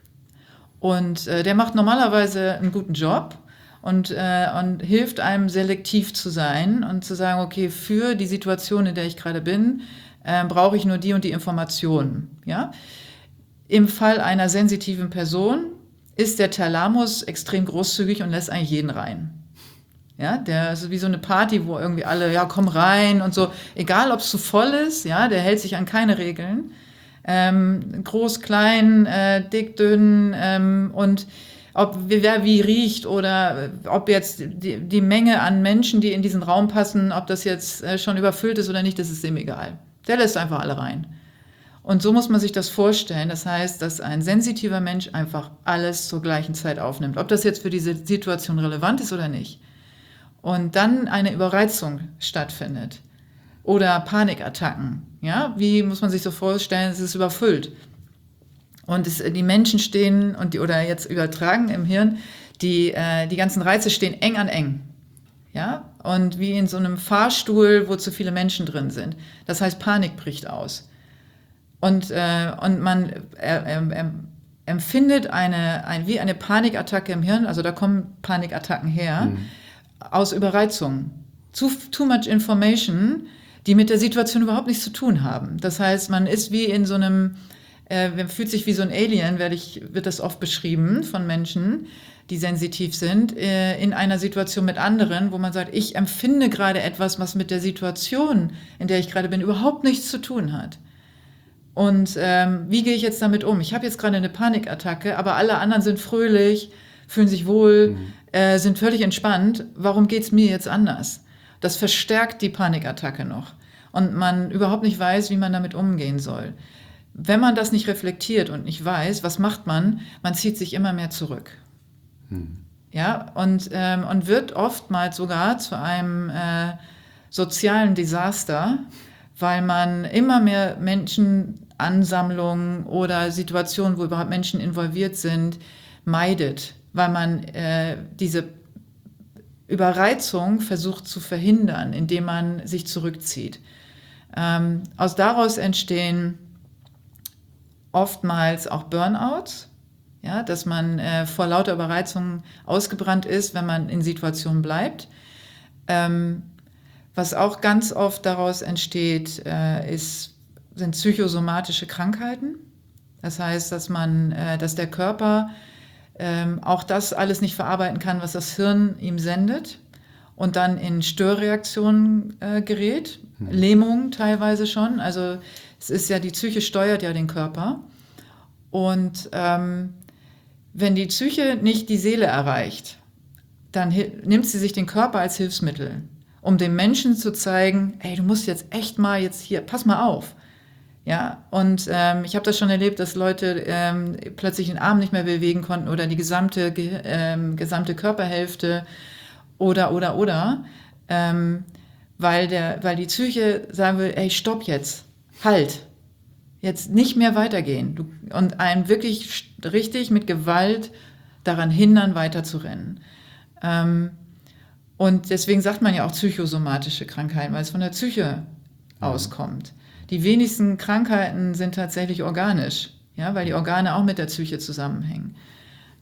Und äh, der macht normalerweise einen guten Job und, äh, und hilft einem selektiv zu sein und zu sagen, okay, für die Situation, in der ich gerade bin, äh, brauche ich nur die und die Informationen. Ja? Im Fall einer sensitiven Person ist der Thalamus extrem großzügig und lässt eigentlich jeden rein. Ja, der ist wie so eine Party, wo irgendwie alle, ja, komm rein und so. Egal, ob es zu voll ist, ja, der hält sich an keine Regeln. Ähm, groß, klein, äh, dick, dünn ähm, und ob wer wie riecht oder ob jetzt die, die Menge an Menschen, die in diesen Raum passen, ob das jetzt äh, schon überfüllt ist oder nicht, das ist ihm egal. Der lässt einfach alle rein. Und so muss man sich das vorstellen. Das heißt, dass ein sensitiver Mensch einfach alles zur gleichen Zeit aufnimmt. Ob das jetzt für diese Situation relevant ist oder nicht. Und dann eine Überreizung stattfindet. Oder Panikattacken. Ja? Wie muss man sich so vorstellen, es ist überfüllt. Und es, die Menschen stehen, und die, oder jetzt übertragen im Hirn, die, äh, die ganzen Reize stehen eng an eng. Ja? Und wie in so einem Fahrstuhl, wo zu viele Menschen drin sind. Das heißt, Panik bricht aus. Und, äh, und man äh, äh, empfindet eine, ein, wie eine Panikattacke im Hirn, also da kommen Panikattacken her, mhm. aus Überreizung. Too, too much information, die mit der Situation überhaupt nichts zu tun haben. Das heißt, man ist wie in so einem, äh, man fühlt sich wie so ein Alien, werde ich, wird das oft beschrieben von Menschen, die sensitiv sind, äh, in einer Situation mit anderen, wo man sagt, ich empfinde gerade etwas, was mit der Situation, in der ich gerade bin, überhaupt nichts zu tun hat. Und ähm, wie gehe ich jetzt damit um? Ich habe jetzt gerade eine Panikattacke, aber alle anderen sind fröhlich, fühlen sich wohl, mhm. äh, sind völlig entspannt. Warum geht es mir jetzt anders? Das verstärkt die Panikattacke noch. Und man überhaupt nicht weiß, wie man damit umgehen soll. Wenn man das nicht reflektiert und nicht weiß, was macht man? Man zieht sich immer mehr zurück. Mhm. Ja, und, ähm, und wird oftmals sogar zu einem äh, sozialen Desaster, weil man immer mehr Menschenansammlungen oder Situationen, wo überhaupt Menschen involviert sind, meidet, weil man äh, diese Überreizung versucht zu verhindern, indem man sich zurückzieht. Ähm, aus daraus entstehen oftmals auch Burnouts, ja, dass man äh, vor lauter Überreizung ausgebrannt ist, wenn man in Situationen bleibt. Ähm, Was auch ganz oft daraus entsteht, äh, ist, sind psychosomatische Krankheiten. Das heißt, dass man, äh, dass der Körper ähm, auch das alles nicht verarbeiten kann, was das Hirn ihm sendet und dann in Störreaktionen äh, gerät, hm. Lähmung teilweise schon. Also es ist ja, die Psyche steuert ja den Körper. Und ähm, wenn die Psyche nicht die Seele erreicht, dann nimmt sie sich den Körper als Hilfsmittel, um dem Menschen zu zeigen, ey, du musst jetzt echt mal jetzt hier, pass mal auf. Ja, und ähm, ich habe das schon erlebt, dass Leute ähm, plötzlich den Arm nicht mehr bewegen konnten oder die gesamte, ge- ähm, gesamte Körperhälfte oder, oder, oder, ähm, weil, der, weil die Psyche sagen will, ey, stopp jetzt, halt, jetzt nicht mehr weitergehen. Du, und einen wirklich richtig mit Gewalt daran hindern, weiterzurennen. Ähm, Und deswegen sagt man ja auch psychosomatische Krankheiten, weil es von der Psyche ja. auskommt. Die wenigsten Krankheiten sind tatsächlich organisch, ja, weil die Organe auch mit der Psyche zusammenhängen.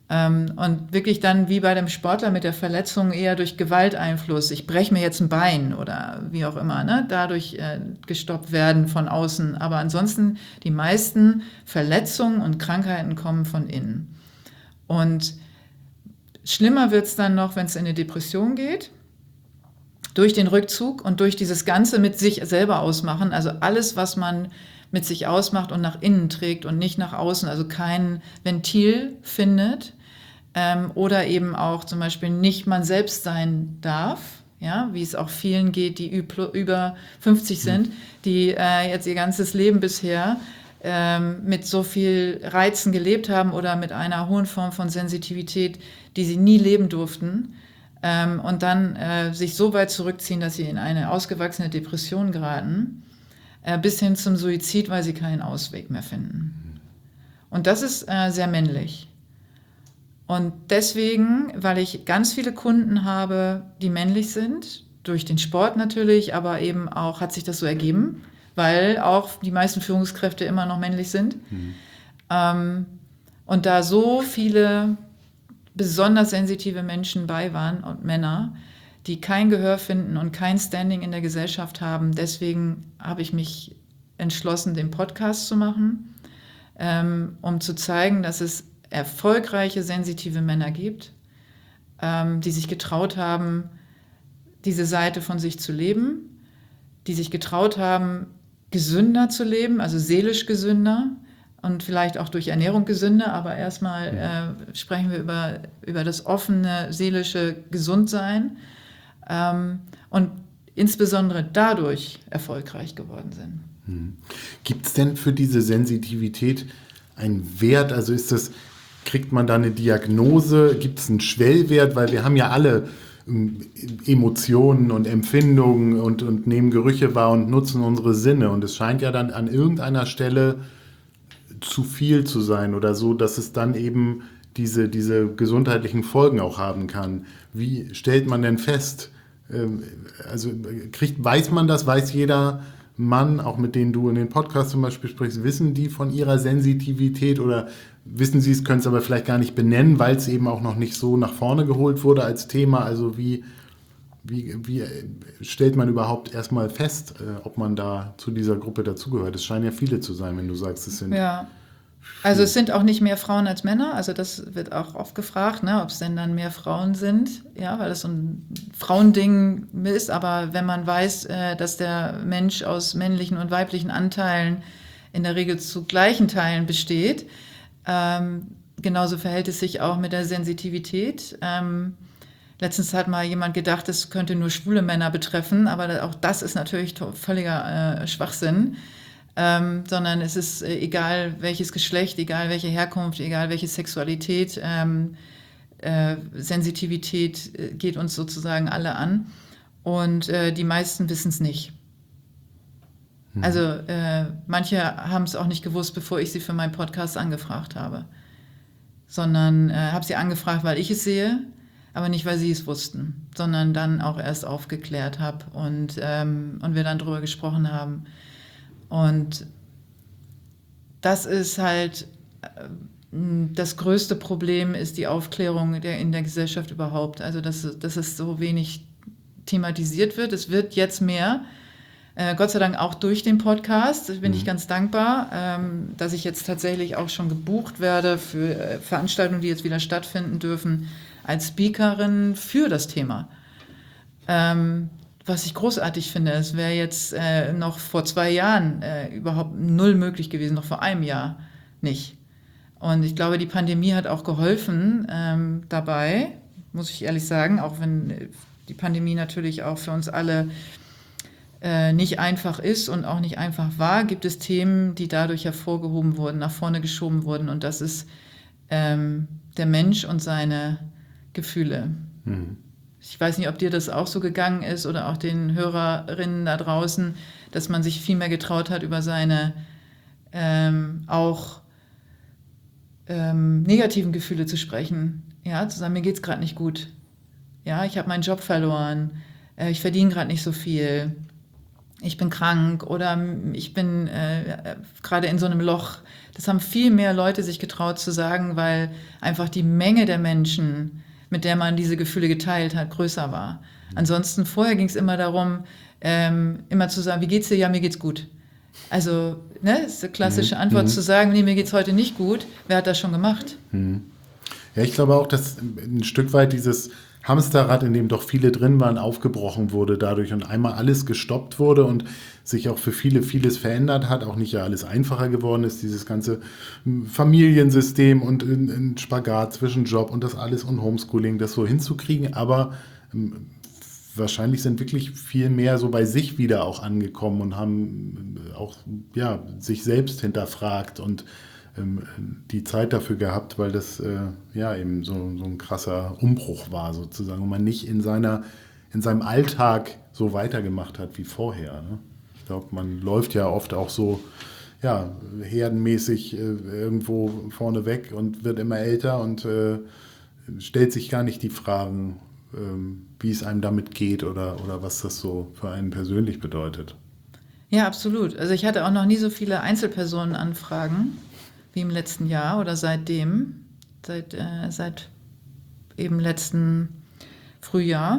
Ähm, und wirklich dann wie bei dem Sportler mit der Verletzung eher durch Gewalteinfluss, ich breche mir jetzt ein Bein oder wie auch immer, ne, dadurch äh, gestoppt werden von außen. Aber ansonsten die meisten Verletzungen und Krankheiten kommen von innen. Und schlimmer wird es dann noch, wenn es in eine Depression geht, durch den Rückzug und durch dieses Ganze mit sich selber ausmachen, also alles, was man mit sich ausmacht und nach innen trägt und nicht nach außen, also kein Ventil findet ähm, oder eben auch zum Beispiel nicht man selbst sein darf, ja, wie es auch vielen geht, die über fünfzig sind, die äh, jetzt ihr ganzes Leben bisher ähm, mit so viel Reizen gelebt haben oder mit einer hohen Form von Sensitivität, die sie nie leben durften. Ähm, und dann äh, sich so weit zurückziehen, dass sie in eine ausgewachsene Depression geraten, äh, bis hin zum Suizid, weil sie keinen Ausweg mehr finden. Und das ist äh, sehr männlich. Und deswegen, weil ich ganz viele Kunden habe, die männlich sind, durch den Sport natürlich, aber eben auch hat sich das so ergeben, weil auch die meisten Führungskräfte immer noch männlich sind. Mhm. Ähm, und da so viele besonders sensitive Menschen bei waren und Männer, die kein Gehör finden und kein Standing in der Gesellschaft haben. Deswegen habe ich mich entschlossen, den Podcast zu machen, ähm, um zu zeigen, dass es erfolgreiche, sensitive Männer gibt, ähm, die sich getraut haben, diese Seite von sich zu leben, die sich getraut haben, gesünder zu leben, also seelisch gesünder, und vielleicht auch durch Ernährung gesünder, aber erstmal äh, sprechen wir über, über das offene, seelische Gesundsein ähm, und insbesondere dadurch erfolgreich geworden sind. Hm. Gibt es denn für diese Sensitivität einen Wert? Also ist das, kriegt man da eine Diagnose? Gibt es einen Schwellwert? Weil wir haben ja alle ähm, Emotionen und Empfindungen und, und nehmen Gerüche wahr und nutzen unsere Sinne. Und es scheint ja dann an irgendeiner Stelle zu viel zu sein oder so, dass es dann eben diese, diese gesundheitlichen Folgen auch haben kann. Wie stellt man denn fest? Also kriegt, weiß man das, weiß jeder Mann, auch mit denen du in den Podcast zum Beispiel sprichst, wissen die von ihrer Sensitivität oder wissen sie es, können es aber vielleicht gar nicht benennen, weil es eben auch noch nicht so nach vorne geholt wurde als Thema. Also wie, wie, wie stellt man überhaupt erstmal fest, ob man da zu dieser Gruppe dazugehört? Es scheinen ja viele zu sein, wenn du sagst, es sind... Ja. Also es sind auch nicht mehr Frauen als Männer, also das wird auch oft gefragt, ne, ob es denn dann mehr Frauen sind, ja, weil das so ein Frauending ist, aber wenn man weiß, äh, dass der Mensch aus männlichen und weiblichen Anteilen in der Regel zu gleichen Teilen besteht, ähm, genauso verhält es sich auch mit der Sensitivität. Ähm, letztens hat mal jemand gedacht, es könnte nur schwule Männer betreffen, aber auch das ist natürlich völliger äh, Schwachsinn. Ähm, sondern es ist äh, egal welches Geschlecht, egal welche Herkunft, egal welche Sexualität, ähm, äh, Sensitivität äh, geht uns sozusagen alle an und äh, die meisten wissen es nicht. Mhm. Also äh, manche haben es auch nicht gewusst, bevor ich sie für meinen Podcast angefragt habe, sondern äh, habe sie angefragt, weil ich es sehe, aber nicht, weil sie es wussten, sondern dann auch erst aufgeklärt habe und, ähm, und wir dann drüber gesprochen haben. Und das ist halt, das größte Problem ist die Aufklärung der, in der Gesellschaft überhaupt. Also, dass, dass es so wenig thematisiert wird. Es wird jetzt mehr, äh, Gott sei Dank auch durch den Podcast. Da bin mhm. ich ganz dankbar, ähm, dass ich jetzt tatsächlich auch schon gebucht werde für äh, Veranstaltungen, die jetzt wieder stattfinden dürfen, als Speakerin für das Thema. Ähm, Was ich großartig finde, es wäre jetzt äh, noch vor zwei Jahren äh, überhaupt null möglich gewesen, noch vor einem Jahr nicht. Und ich glaube, die Pandemie hat auch geholfen ähm, dabei, muss ich ehrlich sagen, auch wenn die Pandemie natürlich auch für uns alle äh, nicht einfach ist und auch nicht einfach war, gibt es Themen, die dadurch hervorgehoben wurden, nach vorne geschoben wurden. Und das ist ähm, der Mensch und seine Gefühle. Mhm. Ich weiß nicht, ob dir das auch so gegangen ist oder auch den Hörerinnen da draußen, dass man sich viel mehr getraut hat, über seine ähm, auch ähm, negativen Gefühle zu sprechen. Ja, zu sagen, mir geht's gerade nicht gut. Ja, ich habe meinen Job verloren. Äh, ich verdiene gerade nicht so viel. ich bin krank oder ich bin äh, gerade in so einem Loch. Das haben viel mehr Leute sich getraut zu sagen, weil einfach die Menge der Menschen, mit der man diese Gefühle geteilt hat, größer war. Ansonsten vorher ging es immer darum, ähm, immer zu sagen, wie geht's dir? Ja, mir geht's gut. Also, ne, ist die klassische Antwort Mhm. zu sagen, nee, mir geht's heute nicht gut. Wer hat das schon gemacht? Ja, ich glaube auch, dass ein Stück weit dieses Hamsterrad, in dem doch viele drin waren, aufgebrochen wurde dadurch und einmal alles gestoppt wurde und sich auch für viele vieles verändert hat, auch nicht ja alles einfacher geworden ist, dieses ganze Familiensystem und ein Spagat zwischen Job und das alles und Homeschooling, das so hinzukriegen, aber ähm, wahrscheinlich sind wirklich viel mehr so bei sich wieder auch angekommen und haben auch ja, sich selbst hinterfragt und ähm, die Zeit dafür gehabt, weil das äh, ja eben so, so ein krasser Umbruch war sozusagen und man nicht in seiner in seinem Alltag so weitergemacht hat wie vorher. Ne? Ich glaube, man läuft ja oft auch so ja, herdenmäßig äh, irgendwo vorne weg und wird immer älter und äh, stellt sich gar nicht die Fragen, ähm, wie es einem damit geht oder, oder was das so für einen persönlich bedeutet. Ja, absolut. Also ich hatte auch noch nie so viele Einzelpersonenanfragen wie im letzten Jahr oder seitdem, seit, äh, seit eben letzten Frühjahr,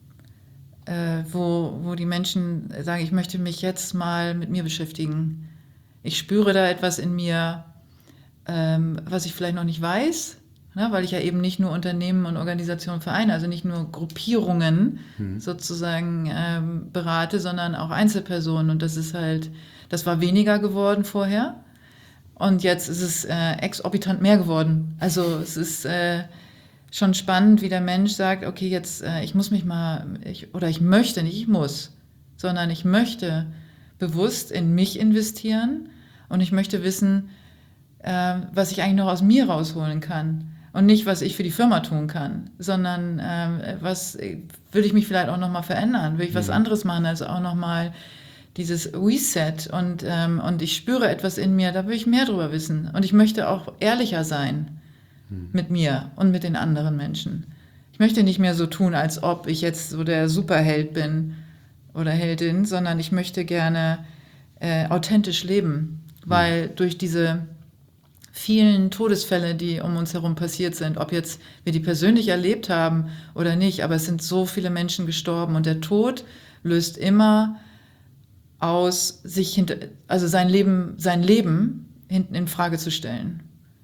äh, wo, wo die Menschen sagen, ich möchte mich jetzt mal mit mir beschäftigen. Ich spüre da etwas in mir, ähm, was ich vielleicht noch nicht weiß, ne, weil ich ja eben nicht nur Unternehmen und Organisationen vereine, also nicht nur Gruppierungen mhm. sozusagen ähm, berate, sondern auch Einzelpersonen. Und das ist halt, das war weniger geworden vorher. Und jetzt ist es äh, exorbitant mehr geworden. Also es ist äh, schon spannend, wie der Mensch sagt, okay, jetzt, äh, ich muss mich mal, ich, oder ich möchte, nicht ich muss, sondern ich möchte bewusst in mich investieren und ich möchte wissen, äh, was ich eigentlich noch aus mir rausholen kann. Und nicht, was ich für die Firma tun kann, sondern äh, was will ich mich vielleicht auch nochmal verändern? Will ich was anderes machen, also auch nochmal dieses Reset und, ähm, und ich spüre etwas in mir, da will ich mehr drüber wissen. Und ich möchte auch ehrlicher sein hm. mit mir und mit den anderen Menschen. Ich möchte nicht mehr so tun, als ob ich jetzt so der Superheld bin oder Heldin, sondern ich möchte gerne äh, authentisch leben, hm. weil durch diese vielen Todesfälle, die um uns herum passiert sind, ob jetzt wir die persönlich erlebt haben oder nicht, aber es sind so viele Menschen gestorben und der Tod löst immer aus, sich hinter, also sein Leben, sein Leben hinten in Frage zu stellen.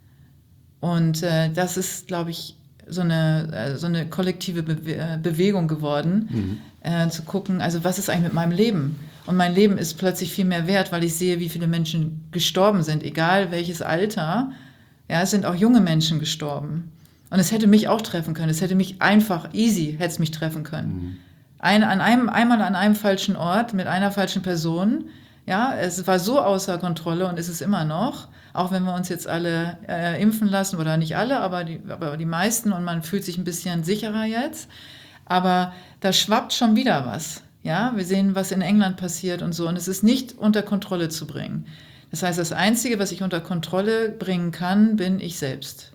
Und äh, das ist, glaube ich, so eine, äh, so eine kollektive Be- Bewegung geworden, mhm. äh, zu gucken, also was ist eigentlich mit meinem Leben? Und mein Leben ist plötzlich viel mehr wert, weil ich sehe, wie viele Menschen gestorben sind, egal welches Alter. Ja, es sind auch junge Menschen gestorben. Und es hätte mich auch treffen können. Es hätte mich einfach, easy, hätte es mich treffen können. Mhm. Ein, an einem, einmal an einem falschen Ort mit einer falschen Person. Ja, es war so außer Kontrolle und ist es immer noch. Auch wenn wir uns jetzt alle äh, impfen lassen, oder nicht alle, aber die, aber die meisten und man fühlt sich ein bisschen sicherer jetzt. Aber da schwappt schon wieder was. Ja, wir sehen, was in England passiert und so. Und es ist nicht unter Kontrolle zu bringen. Das heißt, das Einzige, was ich unter Kontrolle bringen kann, bin ich selbst.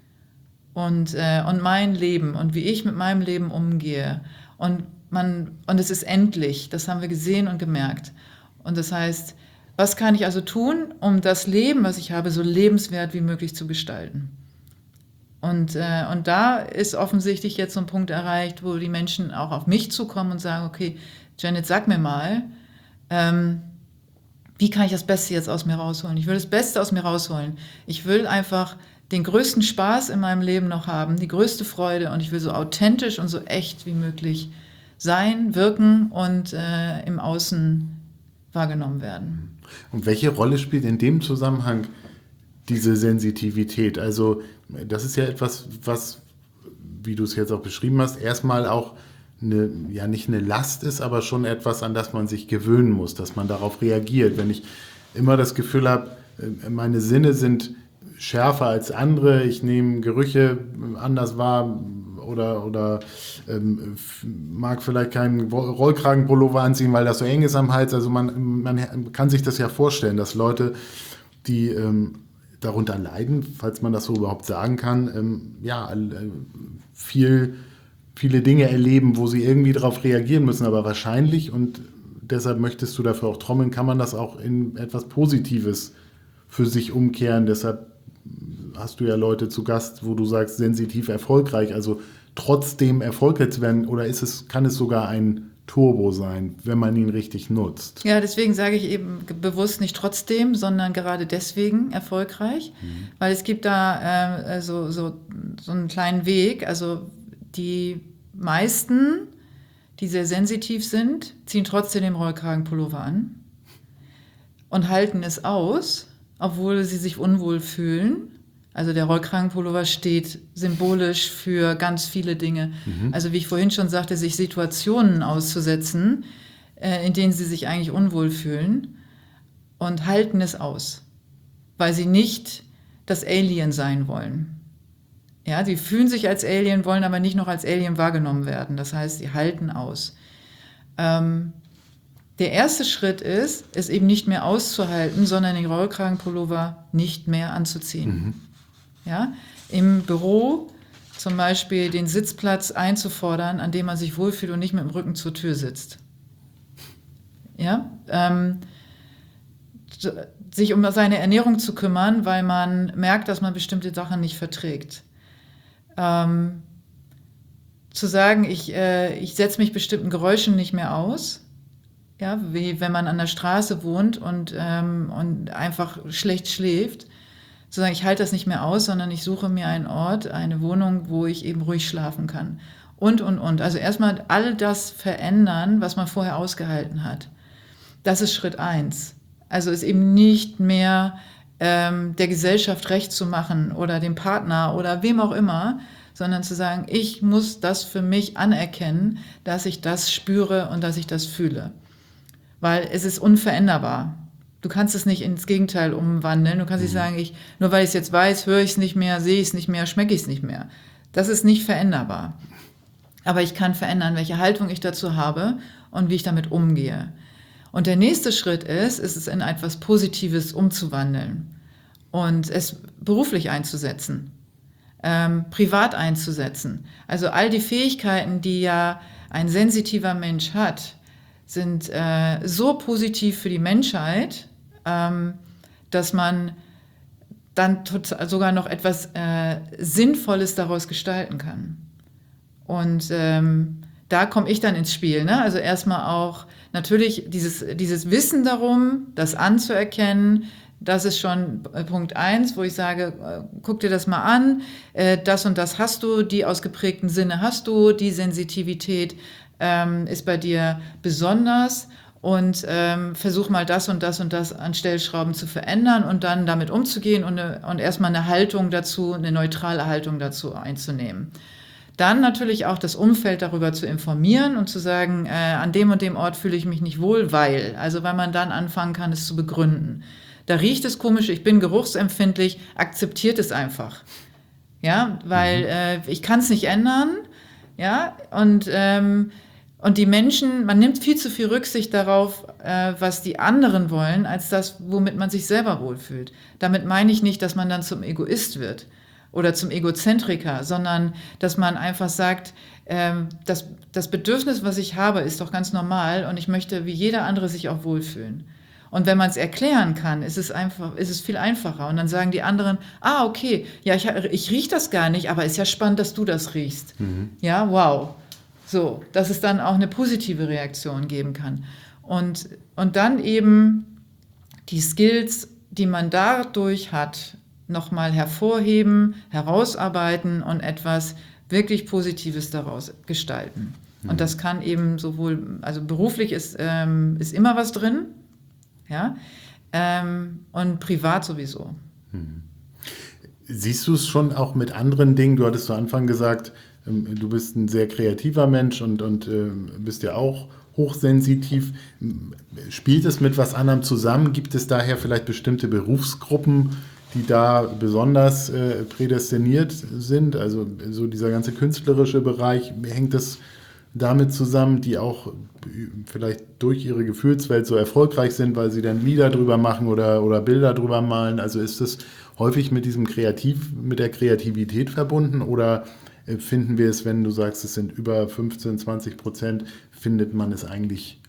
Und, äh, und mein Leben und wie ich mit meinem Leben umgehe. Und man, und es ist endlich, das haben wir gesehen und gemerkt. Und das heißt, was kann ich also tun, um das Leben, was ich habe, so lebenswert wie möglich zu gestalten? Und, äh, und da ist offensichtlich jetzt so ein Punkt erreicht, wo die Menschen auch auf mich zukommen und sagen, okay, Janet, sag mir mal, ähm, wie kann ich das Beste jetzt aus mir rausholen? Ich will das Beste aus mir rausholen. Ich will einfach den größten Spaß in meinem Leben noch haben, die größte Freude und ich will so authentisch und so echt wie möglich sein, wirken und äh, im Außen wahrgenommen werden. Und welche Rolle spielt in dem Zusammenhang diese Sensitivität? Also das ist ja etwas, was, wie du es jetzt auch beschrieben hast, erstmal auch eine, ja nicht eine Last ist, aber schon etwas, an das man sich gewöhnen muss, dass man darauf reagiert. Wenn ich immer das Gefühl habe, meine Sinne sind schärfer als andere, ich nehme Gerüche anders wahr oder, oder ähm, mag vielleicht keinen Rollkragenpullover anziehen, weil das so eng ist am Hals. Also man, man kann sich das ja vorstellen, dass Leute, die ähm, darunter leiden, falls man das so überhaupt sagen kann, ähm, ja, viel, viele Dinge erleben, wo sie irgendwie darauf reagieren müssen, aber wahrscheinlich, und deshalb möchtest du dafür auch trommeln, kann man das auch in etwas Positives für sich umkehren. Deshalb hast du ja Leute zu Gast, wo du sagst, sensitiv erfolgreich, also trotzdem erfolgreich zu werden, oder ist es, kann es sogar ein Turbo sein, wenn man ihn richtig nutzt? Ja, deswegen sage ich eben bewusst nicht trotzdem, sondern gerade deswegen erfolgreich, mhm. weil es gibt da äh, so, so, so einen kleinen Weg, also die meisten, die sehr sensitiv sind, ziehen trotzdem den Rollkragenpullover an und halten es aus, obwohl sie sich unwohl fühlen. Also der Rollkragenpullover steht symbolisch für ganz viele Dinge. Mhm. Also wie ich vorhin schon sagte, sich Situationen auszusetzen, äh, in denen sie sich eigentlich unwohl fühlen und halten es aus, weil sie nicht das Alien sein wollen. Ja, sie fühlen sich als Alien, wollen aber nicht noch als Alien wahrgenommen werden. Das heißt, sie halten aus. Ähm, der erste Schritt ist, es eben nicht mehr auszuhalten, sondern den Rollkragenpullover nicht mehr anzuziehen. Mhm. Ja, im Büro zum Beispiel den Sitzplatz einzufordern, an dem man sich wohlfühlt und nicht mit dem Rücken zur Tür sitzt. Ja, ähm, sich um seine Ernährung zu kümmern, weil man merkt, dass man bestimmte Sachen nicht verträgt. Ähm, zu sagen, ich, äh, ich setze mich bestimmten Geräuschen nicht mehr aus, ja, wie wenn man an der Straße wohnt und, ähm, und einfach schlecht schläft, zu sagen, ich halte das nicht mehr aus, sondern ich suche mir einen Ort, eine Wohnung, wo ich eben ruhig schlafen kann. Und, und, und. Also erstmal all das verändern, was man vorher ausgehalten hat. Das ist Schritt eins. Also es eben nicht mehr ähm, der Gesellschaft recht zu machen oder dem Partner oder wem auch immer, sondern zu sagen, ich muss das für mich anerkennen, dass ich das spüre und dass ich das fühle. Weil es ist unveränderbar. Du kannst es nicht ins Gegenteil umwandeln. Du kannst nicht sagen, ich, nur weil ich es jetzt weiß, höre ich es nicht mehr, sehe ich es nicht mehr, schmecke ich es nicht mehr. Das ist nicht veränderbar. Aber ich kann verändern, welche Haltung ich dazu habe und wie ich damit umgehe. Und der nächste Schritt ist, ist es in etwas Positives umzuwandeln und es beruflich einzusetzen, ähm, privat einzusetzen. Also all die Fähigkeiten, die ja ein sensitiver Mensch hat, sind äh, so positiv für die Menschheit, ähm, dass man dann total, sogar noch etwas äh, Sinnvolles daraus gestalten kann. Und ähm, da komme ich dann ins Spiel. Ne? Also erstmal auch natürlich dieses, dieses Wissen darum, das anzuerkennen, das ist schon Punkt eins, wo ich sage, guck dir das mal an, äh, das und das hast du, die ausgeprägten Sinne hast du, die Sensitivität ähm, ist bei dir besonders und ähm, versuch mal das und das und das an Stellschrauben zu verändern und dann damit umzugehen und, eine, und erstmal eine Haltung dazu, eine neutrale Haltung dazu einzunehmen. Dann natürlich auch das Umfeld darüber zu informieren und zu sagen, äh, an dem und dem Ort fühle ich mich nicht wohl, weil, also weil man dann anfangen kann, es zu begründen. Da riecht es komisch, ich bin geruchsempfindlich, akzeptiert es einfach. Ja, weil äh, ich kann es nicht ändern, ja, und, ähm, und die Menschen, man nimmt viel zu viel Rücksicht darauf, äh, was die anderen wollen, als das, womit man sich selber wohlfühlt. Damit meine ich nicht, dass man dann zum Egoist wird oder zum Egozentriker, sondern dass man einfach sagt, ähm, das, das Bedürfnis, was ich habe, ist doch ganz normal und ich möchte wie jeder andere sich auch wohlfühlen. Und wenn man es erklären kann, ist es einfach, ist es viel einfacher. Und dann sagen die anderen, ah, okay, ja, ich, ich rieche das gar nicht, aber ist ja spannend, dass du das riechst. Mhm. Ja, wow. So, dass es dann auch eine positive Reaktion geben kann. Und, und dann eben die Skills, die man dadurch hat, nochmal hervorheben, herausarbeiten und etwas wirklich Positives daraus gestalten. Mhm. Und das kann eben sowohl, also beruflich ist, ähm, ist immer was drin, ja, ähm, und privat sowieso. Mhm. Siehst du es schon auch mit anderen Dingen? Du hattest zu Anfang gesagt, ähm, du bist ein sehr kreativer Mensch und, und äh, bist ja auch hochsensitiv. Spielt es mit was anderem zusammen? Gibt es daher vielleicht bestimmte Berufsgruppen, die da besonders äh, prädestiniert sind? Also so dieser ganze künstlerische Bereich, hängt das damit zusammen, die auch vielleicht durch ihre Gefühlswelt so erfolgreich sind, weil sie dann Lieder drüber machen oder, oder Bilder drüber malen? Also ist das häufig mit diesem Kreativ, mit der Kreativität verbunden oder finden wir es, wenn du sagst, es sind über fünfzehn, zwanzig Prozent, findet man es eigentlich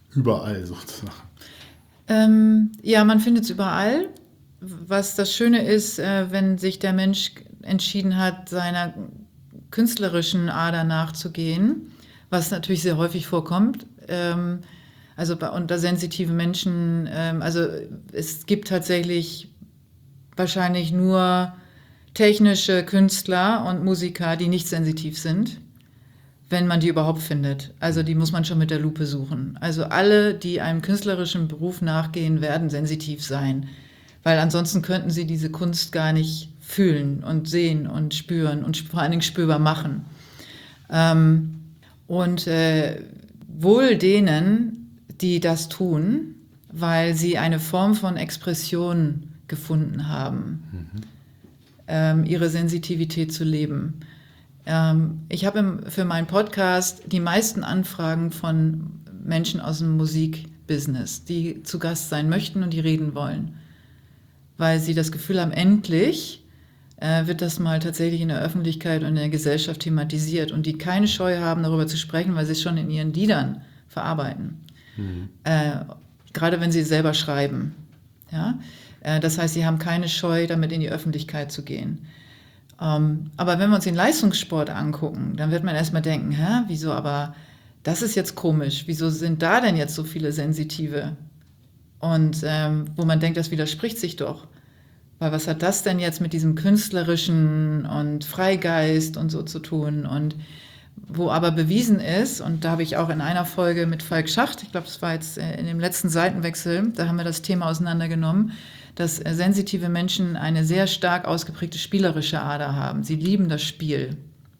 überall sozusagen? Ähm, ja, man findet es überall. Was das Schöne ist, äh, wenn sich der Mensch entschieden hat, seiner künstlerischen Ader nachzugehen, was natürlich sehr häufig vorkommt. Ähm, also bei unter sensitiven Menschen, ähm, also es gibt tatsächlich wahrscheinlich nur technische Künstler und Musiker, die nicht sensitiv sind, wenn man die überhaupt findet. Also die muss man schon mit der Lupe suchen. Also alle, die einem künstlerischen Beruf nachgehen, werden sensitiv sein, weil ansonsten könnten sie diese Kunst gar nicht fühlen und sehen und spüren und vor allen Dingen spürbar machen. Ähm, und äh, wohl denen, die das tun, weil sie eine Form von Expression gefunden haben, mhm. ähm, ihre Sensitivität zu leben. Ähm, ich habe für meinen Podcast die meisten Anfragen von Menschen aus dem Musikbusiness, die zu Gast sein möchten und die reden wollen, weil sie das Gefühl haben, endlich äh, wird das mal tatsächlich in der Öffentlichkeit und in der Gesellschaft thematisiert und die keine Scheu haben, darüber zu sprechen, weil sie es schon in ihren Liedern verarbeiten. Mhm. Äh, gerade wenn sie selber schreiben. Ja? Äh, das heißt, sie haben keine Scheu, damit in die Öffentlichkeit zu gehen. Ähm, aber wenn wir uns den Leistungssport angucken, dann wird man erstmal denken, hä, wieso, aber das ist jetzt komisch, wieso sind da denn jetzt so viele Sensitive? Und ähm, wo man denkt, das widerspricht sich doch. Weil was hat das denn jetzt mit diesem künstlerischen und Freigeist und so zu tun? Und wo aber bewiesen ist, und da habe ich auch in einer Folge mit Falk Schacht, ich glaube, das war jetzt in dem letzten Seitenwechsel, da haben wir das Thema auseinandergenommen, dass sensitive Menschen eine sehr stark ausgeprägte spielerische Ader haben. Sie lieben das Spiel.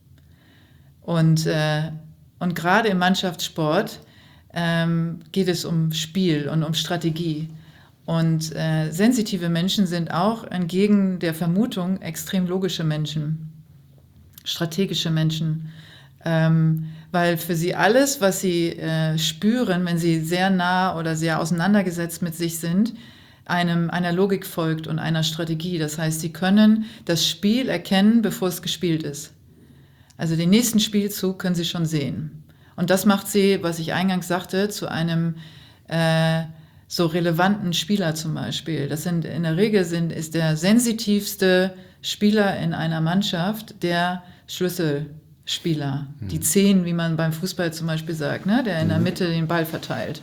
Und, äh, und gerade im Mannschaftssport ähm, geht es um Spiel und um Strategie. Und äh, sensitive Menschen sind auch entgegen der Vermutung extrem logische Menschen, strategische Menschen, ähm, weil für sie alles, was sie äh, spüren, wenn sie sehr nah oder sehr auseinandergesetzt mit sich sind, einem, einer Logik folgt und einer Strategie. Das heißt, sie können das Spiel erkennen, bevor es gespielt ist. Also den nächsten Spielzug können sie schon sehen. Und das macht sie, was ich eingangs sagte, zu einem äh, so relevanten Spieler zum Beispiel. Das sind in der Regel sind, ist der sensitivste Spieler in einer Mannschaft der Schlüsselspieler. Mhm. Die Zehn, wie man beim Fußball zum Beispiel sagt, ne? Der in der Mitte den Ball verteilt.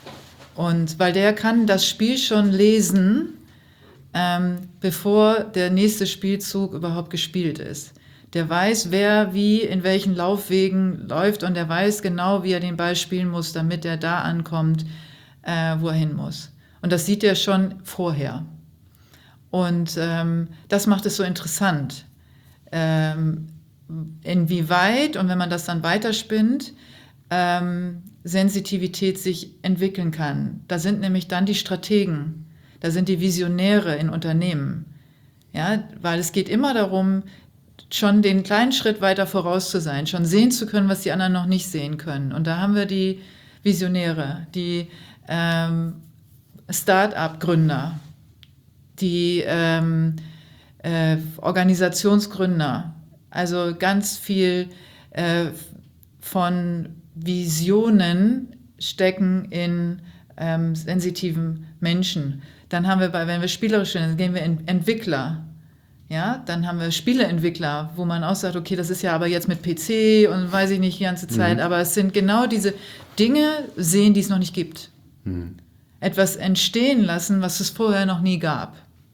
Und weil der kann das Spiel schon lesen, ähm, bevor der nächste Spielzug überhaupt gespielt ist. Der weiß, wer wie in welchen Laufwegen läuft und der weiß genau, wie er den Ball spielen muss, damit er da ankommt, äh, wo er hin muss. Und das sieht er schon vorher. Und ähm, das macht es so interessant. Ähm, inwieweit, und wenn man das dann weiterspinnt, ähm, Sensitivität sich entwickeln kann. Da sind nämlich dann die Strategen, da sind die Visionäre in Unternehmen. Ja, weil es geht immer darum, schon den kleinen Schritt weiter voraus zu sein, schon sehen zu können, was die anderen noch nicht sehen können. Und da haben wir die Visionäre, die ähm, Start-up-Gründer, die ähm, äh, Organisationsgründer, also ganz viel äh, von Visionen stecken in ähm, sensitiven Menschen. Dann haben wir, bei, wenn wir spielerisch sind, dann gehen wir in Entwickler. Ja, dann haben wir Spieleentwickler, wo man auch sagt, okay, das ist ja aber jetzt mit P C und weiß ich nicht die ganze Zeit, mhm. aber es sind genau diese Dinge sehen, die es noch nicht gibt. Mhm. Etwas entstehen lassen, was es vorher noch nie gab.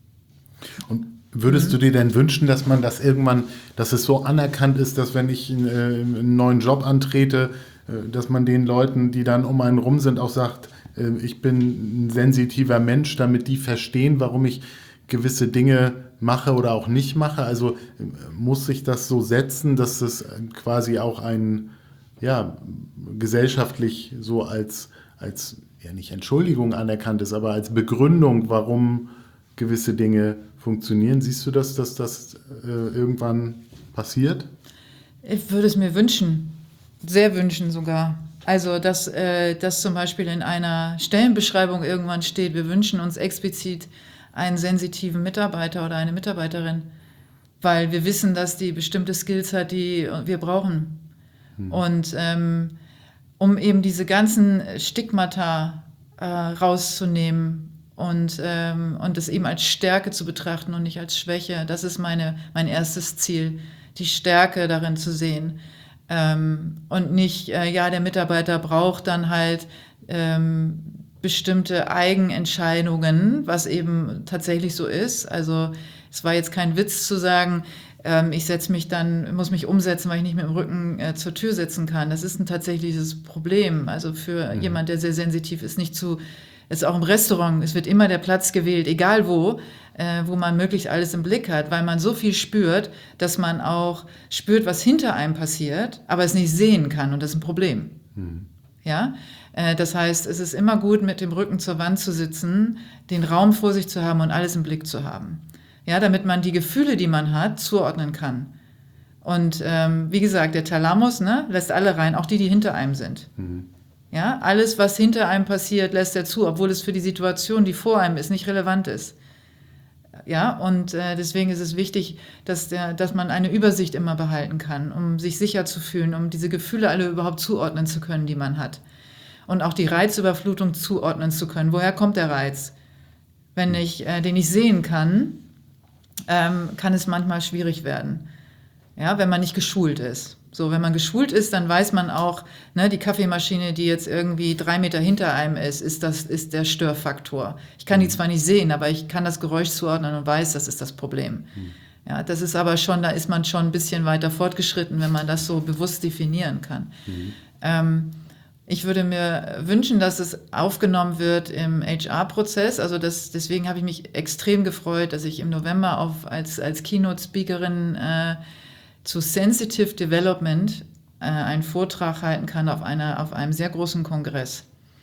Und würdest mhm. du dir denn wünschen, dass man das irgendwann, dass es so anerkannt ist, dass wenn ich einen, äh, einen neuen Job antrete, äh, dass man den Leuten, die dann um einen rum sind, auch sagt, äh, ich bin ein sensitiver Mensch, damit die verstehen, warum ich gewisse Dinge mache oder auch nicht mache? Also muss sich das so setzen, dass es quasi auch ein, ja, gesellschaftlich so als, als, ja nicht Entschuldigung anerkannt ist, aber als Begründung, warum gewisse Dinge funktionieren? Siehst du das, dass das äh, irgendwann passiert? Ich würde es mir wünschen, sehr wünschen sogar. Also, dass, äh, dass zum Beispiel in einer Stellenbeschreibung irgendwann steht, wir wünschen uns explizit einen sensitiven Mitarbeiter oder eine Mitarbeiterin, weil wir wissen, dass die bestimmte Skills hat, die wir brauchen. Hm. Und ähm, um eben diese ganzen Stigmata äh, rauszunehmen und, ähm, und es eben als Stärke zu betrachten und nicht als Schwäche. Das ist meine, mein erstes Ziel, die Stärke darin zu sehen. Ähm, und nicht, äh, ja, der Mitarbeiter braucht dann halt ähm, bestimmte Eigenentscheidungen, was eben tatsächlich so ist. Also es war jetzt kein Witz zu sagen, ähm, ich setze mich dann, muss mich umsetzen, weil ich nicht mit dem Rücken äh, zur Tür sitzen kann. Das ist ein tatsächliches Problem. Also für mhm. jemand, der sehr sensitiv ist, nicht zu, es ist auch im Restaurant, es wird immer der Platz gewählt, egal wo, äh, wo man möglichst alles im Blick hat, weil man so viel spürt, dass man auch spürt, was hinter einem passiert, aber es nicht sehen kann und das ist ein Problem. Mhm. Ja, äh, das heißt, es ist immer gut, mit dem Rücken zur Wand zu sitzen, den Raum vor sich zu haben und alles im Blick zu haben. Ja, damit man die Gefühle, die man hat, zuordnen kann. Und ähm, wie gesagt, der Thalamus, ne, lässt alle rein, auch die, die hinter einem sind. Mhm. Ja, alles, was hinter einem passiert, lässt er zu, obwohl es für die Situation, die vor einem ist, nicht relevant ist. Ja, und äh, deswegen ist es wichtig, dass, der, dass man eine Übersicht immer behalten kann, um sich sicher zu fühlen, um diese Gefühle alle überhaupt zuordnen zu können, die man hat. Und auch die Reizüberflutung zuordnen zu können. Woher kommt der Reiz? Wenn ich äh, den ich sehen kann, ähm, kann es manchmal schwierig werden. Ja, wenn man nicht geschult ist. So, wenn man geschult ist, dann weiß man auch, ne, die Kaffeemaschine, die jetzt irgendwie drei Meter hinter einem ist, ist das, ist der Störfaktor. Ich kann die zwar nicht sehen, aber ich kann das Geräusch zuordnen und weiß, das ist das Problem. Ja, das ist aber schon, da ist man schon ein bisschen weiter fortgeschritten, wenn man das so bewusst definieren kann. Mhm. Ähm, ich würde mir wünschen, dass es aufgenommen wird im H R-Prozess. Also das, deswegen habe ich mich extrem gefreut, dass ich im November auf, als, als Keynote-Speakerin äh, zu Sensitive Development äh, einen Vortrag halten kann auf, einer, auf einem sehr großen Kongress.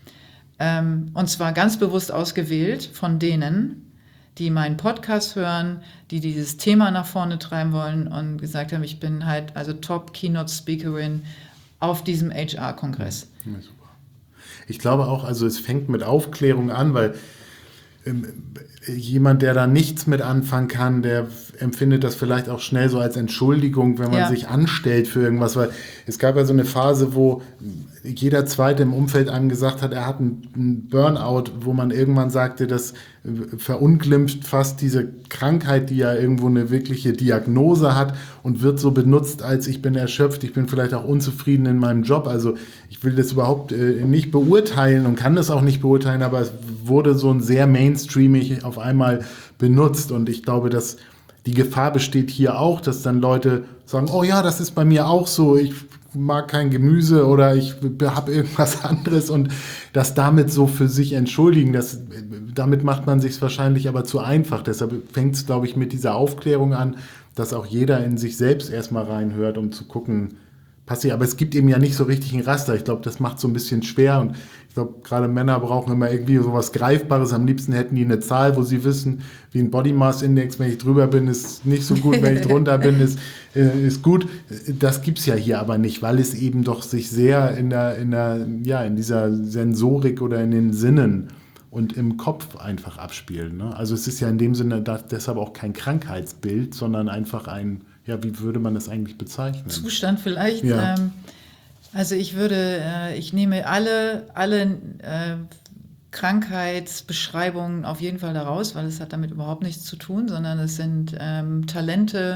Ähm, und zwar ganz bewusst ausgewählt von denen, die meinen Podcast hören, die dieses Thema nach vorne treiben wollen und gesagt haben, ich bin halt also Top-Keynote-Speakerin auf diesem H R-Kongress. Ja, super. Ich glaube auch, also es fängt mit Aufklärung an, weil ähm, jemand, der da nichts mit anfangen kann, der empfindet das vielleicht auch schnell so als Entschuldigung, wenn man ja. sich anstellt für irgendwas, weil es gab ja so eine Phase, wo jeder Zweite im Umfeld einem gesagt hat, er hat einen Burnout, wo man irgendwann sagte, das verunglimpft fast diese Krankheit, die ja irgendwo eine wirkliche Diagnose hat und wird so benutzt, als ich bin erschöpft, ich bin vielleicht auch unzufrieden in meinem Job. Also ich will das überhaupt äh, nicht beurteilen und kann das auch nicht beurteilen, aber es wurde so ein sehr mainstreamig auf einmal benutzt und ich glaube, dass die Gefahr besteht hier auch, dass dann Leute sagen, oh ja, das ist bei mir auch so, ich mag kein Gemüse oder ich habe irgendwas anderes und das damit so für sich entschuldigen, das, damit macht man sich wahrscheinlich aber zu einfach. Deshalb fängt es, glaube ich, mit dieser Aufklärung an, dass auch jeder in sich selbst erstmal reinhört, um zu gucken, passiert. Aber es gibt eben ja nicht so richtig ein Raster. Ich glaube, das macht so ein bisschen schwer und ich glaube, gerade Männer brauchen immer irgendwie sowas Greifbares. Am liebsten hätten die eine Zahl, wo sie wissen, wie ein Body Mass Index, wenn ich drüber bin, ist nicht so gut, wenn ich drunter bin, ist, ist gut. Das gibt's ja hier aber nicht, weil es eben doch sich sehr in der, in der, ja, in dieser Sensorik oder in den Sinnen und im Kopf einfach abspielt. Ne? Also es ist ja in dem Sinne da, deshalb auch kein Krankheitsbild, sondern einfach ein, ja, wie würde man das eigentlich bezeichnen? Zustand vielleicht. Ja. Ähm, also ich würde, äh, ich nehme alle, alle äh, Krankheitsbeschreibungen auf jeden Fall daraus, weil es hat damit überhaupt nichts zu tun, sondern es sind ähm, Talente,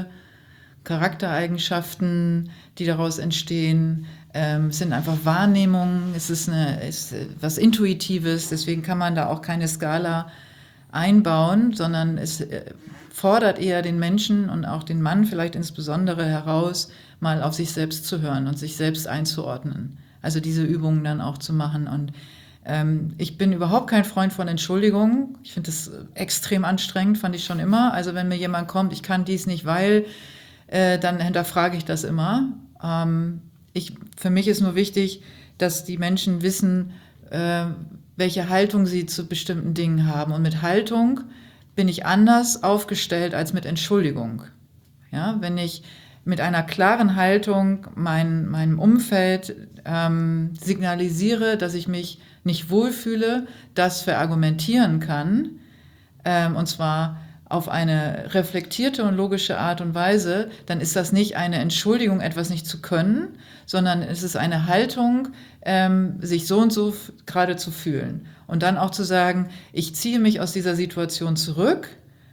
Charaktereigenschaften, die daraus entstehen. Ähm, es sind einfach Wahrnehmungen, es ist, eine, ist was Intuitives, deswegen kann man da auch keine Skala einbauen, sondern es äh, fordert eher den Menschen und auch den Mann vielleicht insbesondere heraus, mal auf sich selbst zu hören und sich selbst einzuordnen. Also diese Übungen dann auch zu machen. Und ähm, ich bin überhaupt kein Freund von Entschuldigungen. Ich finde das extrem anstrengend, fand ich schon immer. Also wenn mir jemand kommt, ich kann dies nicht, weil, äh, dann hinterfrage ich das immer. Ähm, ich, für mich ist nur wichtig, dass die Menschen wissen, äh, welche Haltung sie zu bestimmten Dingen haben. Und mit Haltung bin ich anders aufgestellt als mit Entschuldigung. Ja, wenn ich mit einer klaren Haltung mein, meinem Umfeld ähm, signalisiere, dass ich mich nicht wohlfühle, das verargumentieren kann, ähm, und zwar auf eine reflektierte und logische Art und Weise, dann ist das nicht eine Entschuldigung, etwas nicht zu können, sondern es ist eine Haltung, ähm, sich so und so f- gerade zu fühlen. Und dann auch zu sagen, ich ziehe mich aus dieser Situation zurück,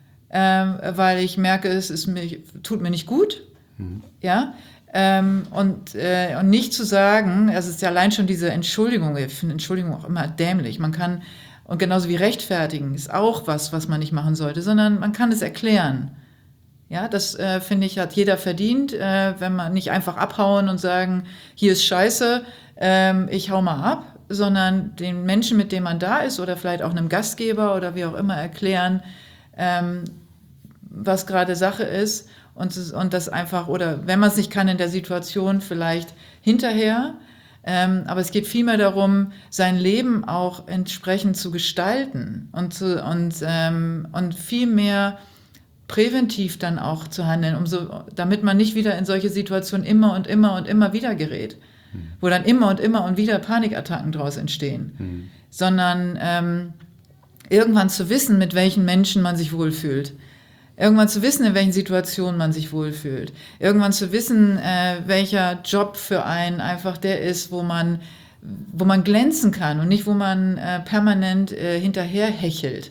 ähm, weil ich merke, es ist mir, tut mir nicht gut. Mhm. Ja? Ähm, und, äh, und nicht zu sagen, es ist ja allein schon diese Entschuldigung, ich finde Entschuldigung auch immer dämlich. Man kann, und genauso wie rechtfertigen ist auch was, was man nicht machen sollte, sondern man kann es erklären. Ja, das äh, finde ich, hat jeder verdient, äh, wenn man nicht einfach abhauen und sagen, hier ist Scheiße, ähm, ich hau mal ab, sondern den Menschen, mit dem man da ist oder vielleicht auch einem Gastgeber oder wie auch immer erklären, ähm, was gerade Sache ist und, und das einfach, oder wenn man es nicht kann in der Situation, vielleicht hinterher. Ähm, aber es geht vielmehr darum, sein Leben auch entsprechend zu gestalten und, zu, und, ähm, und viel mehr präventiv dann auch zu handeln, um so, damit man nicht wieder in solche Situationen immer und immer und immer wieder gerät, mhm. wo dann immer und immer und wieder Panikattacken draus entstehen, mhm. sondern ähm, irgendwann zu wissen, mit welchen Menschen man sich wohlfühlt. Irgendwann zu wissen, in welchen Situationen man sich wohlfühlt. Irgendwann zu wissen, äh, welcher Job für einen einfach der ist, wo man, wo man glänzen kann und nicht, wo man äh, permanent äh, hinterher hechelt.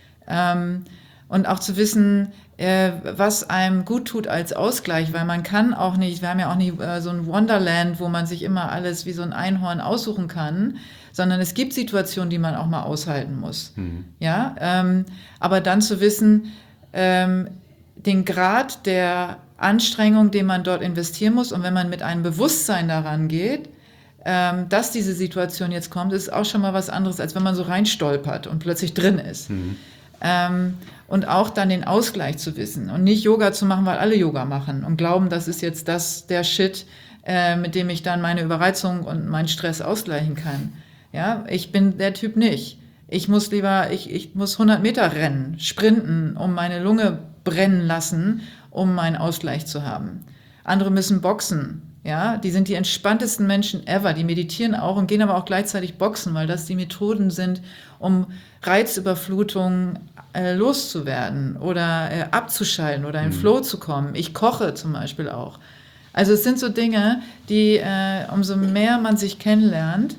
Ähm, und auch zu wissen, äh, was einem gut tut als Ausgleich, weil man kann auch nicht, wir haben ja auch nicht äh, so ein Wonderland, wo man sich immer alles wie so ein Einhorn aussuchen kann, sondern es gibt Situationen, die man auch mal aushalten muss. Mhm. Ja, ähm, aber dann zu wissen, ähm, den Grad der Anstrengung, den man dort investieren muss, und wenn man mit einem Bewusstsein daran geht, ähm, dass diese Situation jetzt kommt, ist auch schon mal was anderes, als wenn man so reinstolpert und plötzlich drin ist. Mhm. Ähm, und auch dann den Ausgleich zu wissen und nicht Yoga zu machen, weil alle Yoga machen und glauben, das ist jetzt das, der Shit, äh, mit dem ich dann meine Überreizung und meinen Stress ausgleichen kann. Ja, ich bin der Typ nicht. Ich muss lieber, ich, ich muss hundert Meter rennen, sprinten, um meine Lunge brennen lassen, um meinen Ausgleich zu haben. Andere müssen boxen, ja, die sind die entspanntesten Menschen ever, die meditieren auch und gehen aber auch gleichzeitig boxen, weil das die Methoden sind, um Reizüberflutung äh, loszuwerden oder äh, abzuschalten oder in mhm. Flow zu kommen. Ich koche zum Beispiel auch. Also es sind so Dinge, die, äh, umso mehr man sich kennenlernt,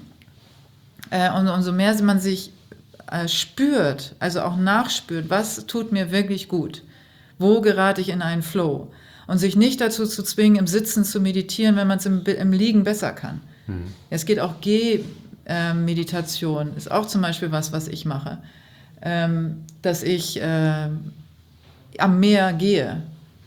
äh, und umso mehr man sich äh, spürt, also auch nachspürt, was tut mir wirklich gut, wo gerate ich in einen Flow, und sich nicht dazu zu zwingen, im Sitzen zu meditieren, wenn man es im, im Liegen besser kann. Mhm. Es geht auch Geh-Meditation, ist auch zum Beispiel was, was ich mache, ähm, dass ich äh, am Meer gehe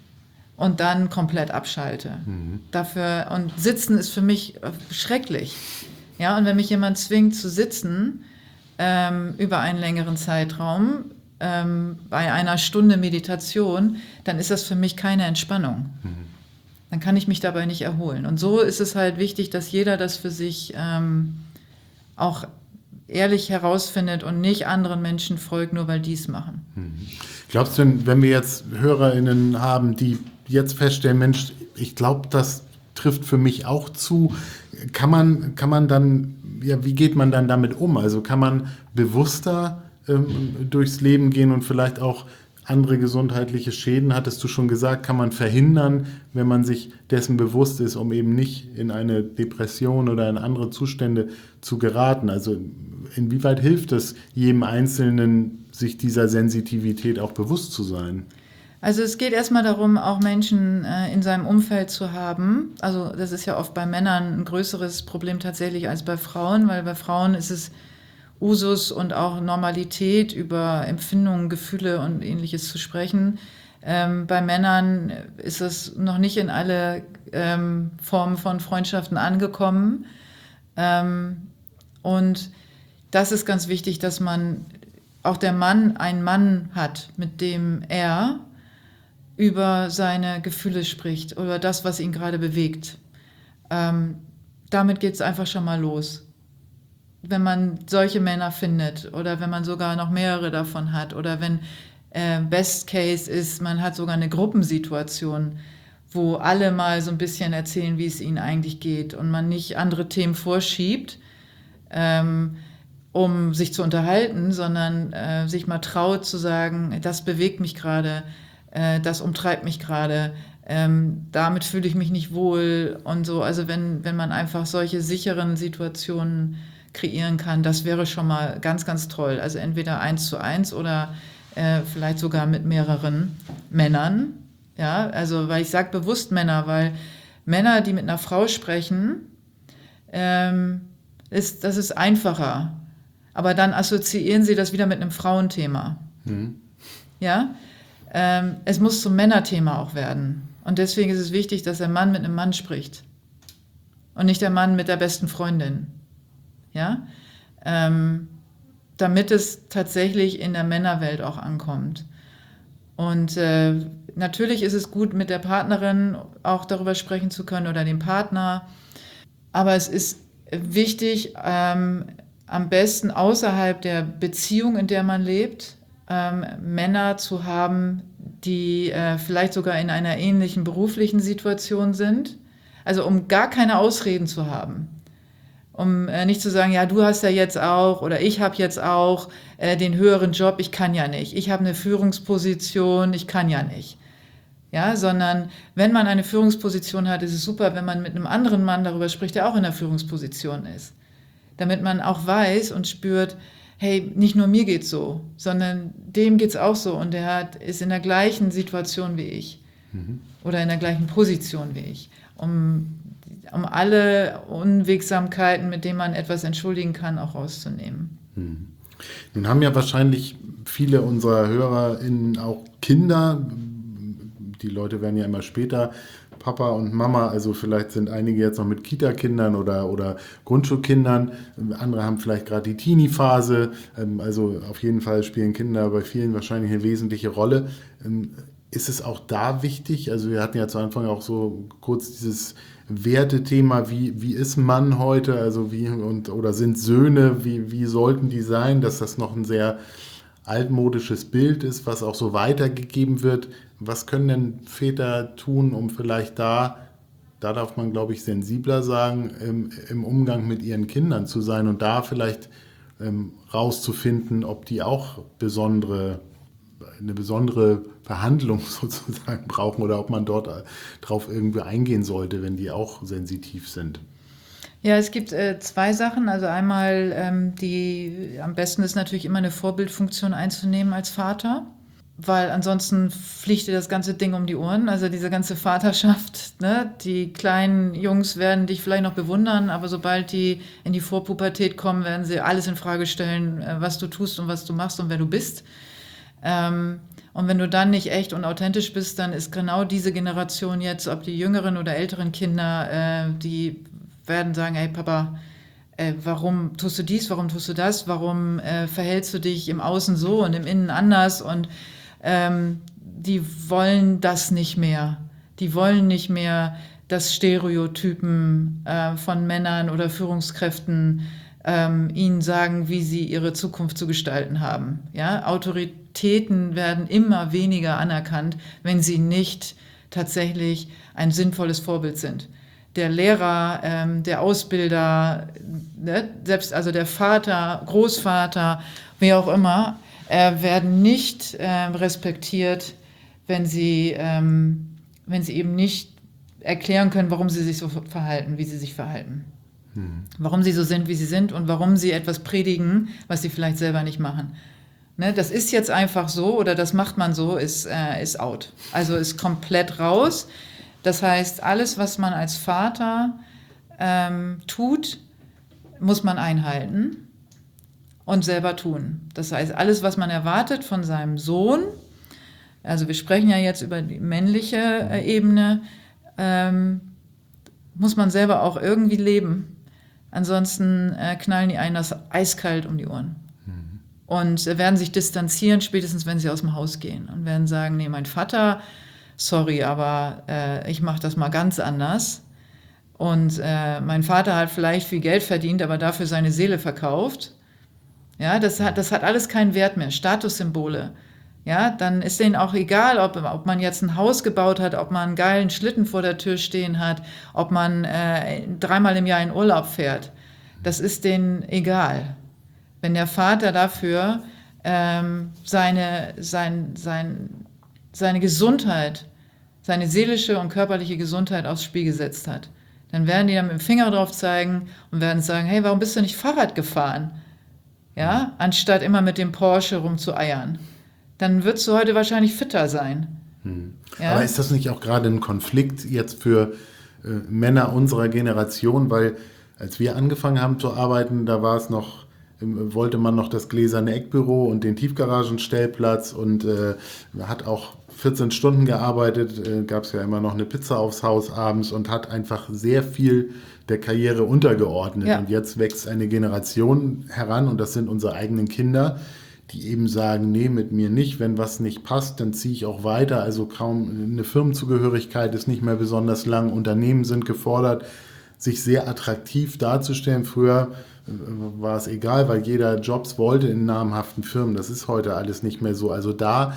und dann komplett abschalte. Mhm. Dafür, und Sitzen ist für mich schrecklich. Ja, und wenn mich jemand zwingt zu sitzen ähm, über einen längeren Zeitraum, ähm, bei einer Stunde Meditation, dann ist das für mich keine Entspannung. Mhm. Dann kann ich mich dabei nicht erholen. Und so ist es halt wichtig, dass jeder das für sich ähm, auch ehrlich herausfindet und nicht anderen Menschen folgt, nur weil die es machen. Mhm. Glaubst du denn, wenn wir jetzt HörerInnen haben, die jetzt feststellen, Mensch, ich glaube, das trifft für mich auch zu, kann man, kann man dann, ja, wie geht man dann damit um? Also kann man bewusster ähm, durchs Leben gehen und vielleicht auch andere gesundheitliche Schäden, hattest du schon gesagt, kann man verhindern, wenn man sich dessen bewusst ist, um eben nicht in eine Depression oder in andere Zustände zu geraten? Also inwieweit hilft es jedem Einzelnen, sich dieser Sensitivität auch bewusst zu sein? Also es geht erstmal darum, auch Menschen äh, in seinem Umfeld zu haben. Also das ist ja oft bei Männern ein größeres Problem tatsächlich als bei Frauen, weil bei Frauen ist es Usus und auch Normalität, über Empfindungen, Gefühle und Ähnliches zu sprechen. Ähm, bei Männern ist es noch nicht in alle ähm, Formen von Freundschaften angekommen. Ähm, und das ist ganz wichtig, dass man, auch der Mann, einen Mann hat, mit dem er über seine Gefühle spricht oder das, was ihn gerade bewegt. Ähm, damit geht es einfach schon mal los. Wenn man solche Männer findet oder wenn man sogar noch mehrere davon hat oder wenn äh, Best Case ist, man hat sogar eine Gruppensituation, wo alle mal so ein bisschen erzählen, wie es ihnen eigentlich geht und man nicht andere Themen vorschiebt, ähm, um sich zu unterhalten, sondern äh, sich mal traut zu sagen, das bewegt mich gerade, äh, das umtreibt mich gerade, ähm, damit fühle ich mich nicht wohl und so. Also wenn, wenn man einfach solche sicheren Situationen kreieren kann, das wäre schon mal ganz, ganz toll. Also entweder eins zu eins oder äh, vielleicht sogar mit mehreren Männern. Ja, also weil ich sage bewusst Männer, weil Männer, die mit einer Frau sprechen, ähm, ist, das ist einfacher. Aber dann assoziieren sie das wieder mit einem Frauenthema. Mhm. Ja, ähm, es muss zum Männerthema auch werden. Und deswegen ist es wichtig, dass der Mann mit einem Mann spricht und nicht der Mann mit der besten Freundin. Ja, ähm, damit es tatsächlich in der Männerwelt auch ankommt. Und äh, natürlich ist es gut, mit der Partnerin auch darüber sprechen zu können oder dem Partner. Aber es ist wichtig, ähm, am besten außerhalb der Beziehung, in der man lebt, ähm, Männer zu haben, die äh, vielleicht sogar in einer ähnlichen beruflichen Situation sind. Also um gar keine Ausreden zu haben. Um äh, nicht zu sagen, ja, du hast ja jetzt auch oder ich habe jetzt auch äh, den höheren Job, ich kann ja nicht. Ich habe eine Führungsposition, ich kann ja nicht. Ja, sondern wenn man eine Führungsposition hat, ist es super, wenn man mit einem anderen Mann darüber spricht, der auch in der Führungsposition ist. Damit man auch weiß und spürt, hey, nicht nur mir geht's so, sondern dem geht's auch so und der hat, ist in der gleichen Situation wie ich mhm. oder in der gleichen Position wie ich, um, um alle Unwegsamkeiten, mit denen man etwas entschuldigen kann, auch rauszunehmen. Mhm. Nun haben ja wahrscheinlich viele unserer HörerInnen auch Kinder. Die Leute werden ja immer später Papa und Mama, also vielleicht sind einige jetzt noch mit Kita-Kindern oder, oder Grundschulkindern, andere haben vielleicht gerade die Teenie-Phase, also auf jeden Fall spielen Kinder bei vielen wahrscheinlich eine wesentliche Rolle. Ist es auch da wichtig, also wir hatten ja zu Anfang auch so kurz dieses Wertethema, wie, wie ist Mann heute, also wie und oder sind Söhne, wie, wie sollten die sein, dass das noch ein sehr altmodisches Bild ist, was auch so weitergegeben wird. Was können denn Väter tun, um vielleicht da, da darf man, glaube ich, sensibler sagen, im, im Umgang mit ihren Kindern zu sein und da vielleicht ähm, rauszufinden, ob die auch besondere, eine besondere Behandlung sozusagen brauchen oder ob man dort drauf irgendwie eingehen sollte, wenn die auch sensitiv sind. Ja, es gibt äh, zwei Sachen. Also einmal, ähm, die am besten ist natürlich immer eine Vorbildfunktion einzunehmen als Vater, weil ansonsten fliegt dir das ganze Ding um die Ohren. Also diese ganze Vaterschaft, ne? Die kleinen Jungs werden dich vielleicht noch bewundern, aber sobald die in die Vorpubertät kommen, werden sie alles in Frage stellen, äh, was du tust und was du machst und wer du bist. Ähm, und wenn du dann nicht echt und authentisch bist, dann ist genau diese Generation jetzt, ob die jüngeren oder älteren Kinder, äh, die werden sagen, hey Papa, äh, warum tust du dies, warum tust du das, warum äh, verhältst du dich im Außen so und im Innen anders und ähm, die wollen das nicht mehr. Die wollen nicht mehr, dass Stereotypen äh, von Männern oder Führungskräften ähm, ihnen sagen, wie sie ihre Zukunft zu gestalten haben. Ja? Autoritäten werden immer weniger anerkannt, wenn sie nicht tatsächlich ein sinnvolles Vorbild sind. Der Lehrer, ähm, der Ausbilder, ne, selbst also der Vater, Großvater, wie auch immer, äh, werden nicht äh, respektiert, wenn sie, ähm, wenn sie eben nicht erklären können, warum sie sich so verhalten, wie sie sich verhalten. Hm. Warum sie so sind, wie sie sind und warum sie etwas predigen, was sie vielleicht selber nicht machen. Ne, das ist jetzt einfach so oder das macht man so, ist, äh, ist out. Also ist komplett raus. Das heißt, alles, was man als Vater ähm, tut, muss man einhalten und selber tun. Das heißt, alles, was man erwartet von seinem Sohn, also wir sprechen ja jetzt über die männliche äh, Ebene, ähm, muss man selber auch irgendwie leben. Ansonsten äh, knallen die einen das eiskalt um die Ohren. Mhm. Und äh, werden sich distanzieren, spätestens wenn sie aus dem Haus gehen und werden sagen, nee, mein Vater... Sorry, aber äh, ich mache das mal ganz anders. Und äh, mein Vater hat vielleicht viel Geld verdient, aber dafür seine Seele verkauft. Ja, das hat, das hat alles keinen Wert mehr. Statussymbole. Ja, dann ist denen auch egal, ob, ob man jetzt ein Haus gebaut hat, ob man einen geilen Schlitten vor der Tür stehen hat, ob man äh, dreimal im Jahr in Urlaub fährt. Das ist denen egal. Wenn der Vater dafür ähm, seine, sein, sein, seine Gesundheit, seine seelische und körperliche Gesundheit aufs Spiel gesetzt hat, dann werden die dann mit dem Finger drauf zeigen und werden sagen, hey, warum bist du nicht Fahrrad gefahren? Ja, anstatt immer mit dem Porsche rumzueiern. Dann würdest du heute wahrscheinlich fitter sein. Hm. Ja? Aber ist das nicht auch gerade ein Konflikt jetzt für äh, Männer unserer Generation? Weil als wir angefangen haben zu arbeiten, da war es noch, ähm, wollte man noch das gläserne Eckbüro und den Tiefgaragenstellplatz und äh, hat auch vierzehn Stunden gearbeitet, äh, gab es ja immer noch eine Pizza aufs Haus abends und hat einfach sehr viel der Karriere untergeordnet. Ja. Und jetzt wächst eine Generation heran und das sind unsere eigenen Kinder, die eben sagen, nee, mit mir nicht, wenn was nicht passt, dann ziehe ich auch weiter. Also kaum eine Firmenzugehörigkeit ist nicht mehr besonders lang. Unternehmen sind gefordert, sich sehr attraktiv darzustellen. Früher äh, war es egal, weil jeder Jobs wollte in namhaften Firmen. Das ist heute alles nicht mehr so. Also da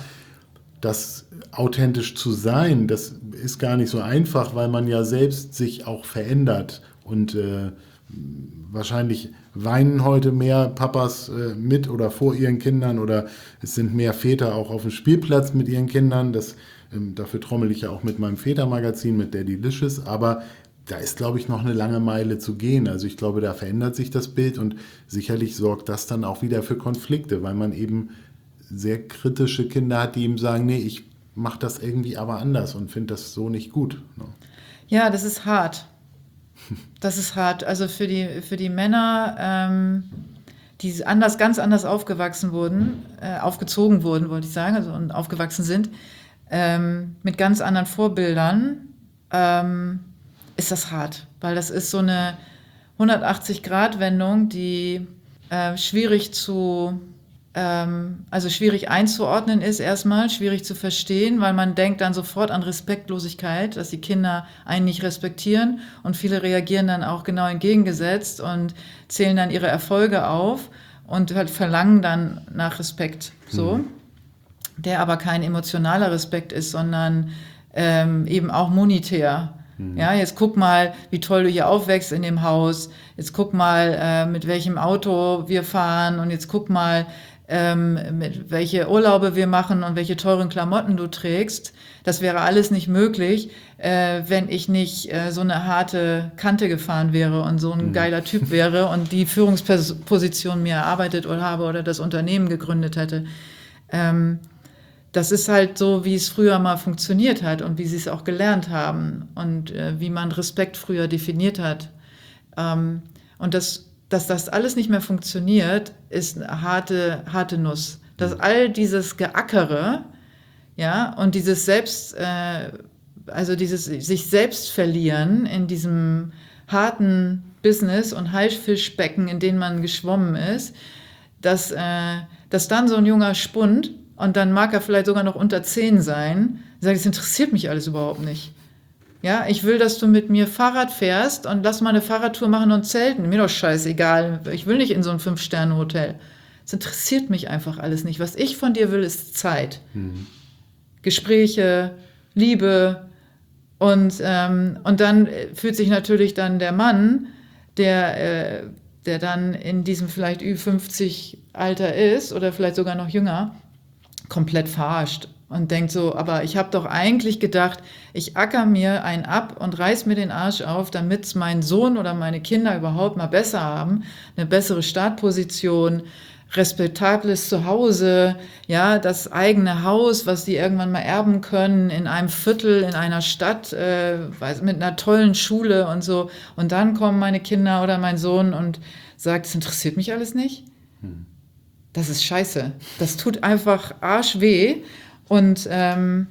das authentisch zu sein, das ist gar nicht so einfach, weil man ja selbst sich auch verändert. Und äh, wahrscheinlich weinen heute mehr Papas äh, mit oder vor ihren Kindern oder es sind mehr Väter auch auf dem Spielplatz mit ihren Kindern. Das, ähm, dafür trommel ich ja auch mit meinem Vätermagazin, mit Daddylicious. Aber da ist, glaube ich, noch eine lange Meile zu gehen. Also ich glaube, da verändert sich das Bild und sicherlich sorgt das dann auch wieder für Konflikte, weil man eben sehr kritische Kinder hat, die ihm sagen, nee, ich mache das irgendwie aber anders und finde das so nicht gut. Ne? Ja, das ist hart. Das ist hart. Also für die, für die Männer, ähm, die anders, ganz anders aufgewachsen wurden, äh, aufgezogen wurden, wollte ich sagen, also und aufgewachsen sind, ähm, mit ganz anderen Vorbildern, ähm, ist das hart. Weil das ist so eine hundertachtzig-Grad-Wendung, die äh, schwierig zu also schwierig einzuordnen ist erstmal, schwierig zu verstehen, weil man denkt dann sofort an Respektlosigkeit, dass die Kinder einen nicht respektieren und viele reagieren dann auch genau entgegengesetzt und zählen dann ihre Erfolge auf und halt verlangen dann nach Respekt, so, mhm. der aber kein emotionaler Respekt ist, sondern ähm, eben auch monetär. Mhm. Ja, jetzt guck mal, wie toll du hier aufwächst in dem Haus, jetzt guck mal, äh, mit welchem Auto wir fahren und jetzt guck mal, Ähm, mit welche Urlaube wir machen und welche teuren Klamotten du trägst. Das wäre alles nicht möglich, äh, wenn ich nicht äh, so eine harte Kante gefahren wäre und so ein mhm. geiler Typ wäre und die Führungsposition mir erarbeitet oder habe oder das Unternehmen gegründet hätte. Ähm, das ist halt so, wie es früher mal funktioniert hat und wie sie es auch gelernt haben und äh, wie man Respekt früher definiert hat. Ähm, und das Dass das alles nicht mehr funktioniert, ist eine harte, harte Nuss. Dass all dieses Geackere, ja, und dieses Selbst, äh, also dieses sich selbst verlieren in diesem harten Business und Haifischbecken, in denen man geschwommen ist, dass, äh, dass dann so ein junger Spund, und dann mag er vielleicht sogar noch unter zehn sein, sagt, das interessiert mich alles überhaupt nicht. Ja, ich will, dass du mit mir Fahrrad fährst und lass mal eine Fahrradtour machen und zelten. Mir doch scheißegal. Ich will nicht in so ein Fünf-Sterne-Hotel. Es interessiert mich einfach alles nicht. Was ich von dir will, ist Zeit. Mhm. Gespräche, Liebe. Und, ähm, und dann fühlt sich natürlich dann der Mann, der, äh, der dann in diesem vielleicht Ü fünfzig Alter ist oder vielleicht sogar noch jünger, komplett verarscht. Und denkt so, aber ich habe doch eigentlich gedacht, ich acker mir einen ab und reiß mir den Arsch auf, damit es mein Sohn oder meine Kinder überhaupt mal besser haben, eine bessere Startposition, respektables Zuhause, ja, das eigene Haus, was die irgendwann mal erben können, in einem Viertel, in einer Stadt, äh, mit einer tollen Schule und so. Und dann kommen meine Kinder oder mein Sohn und sagt, das interessiert mich alles nicht. Hm. Das ist scheiße. Das tut einfach arschweh. Und, ähm,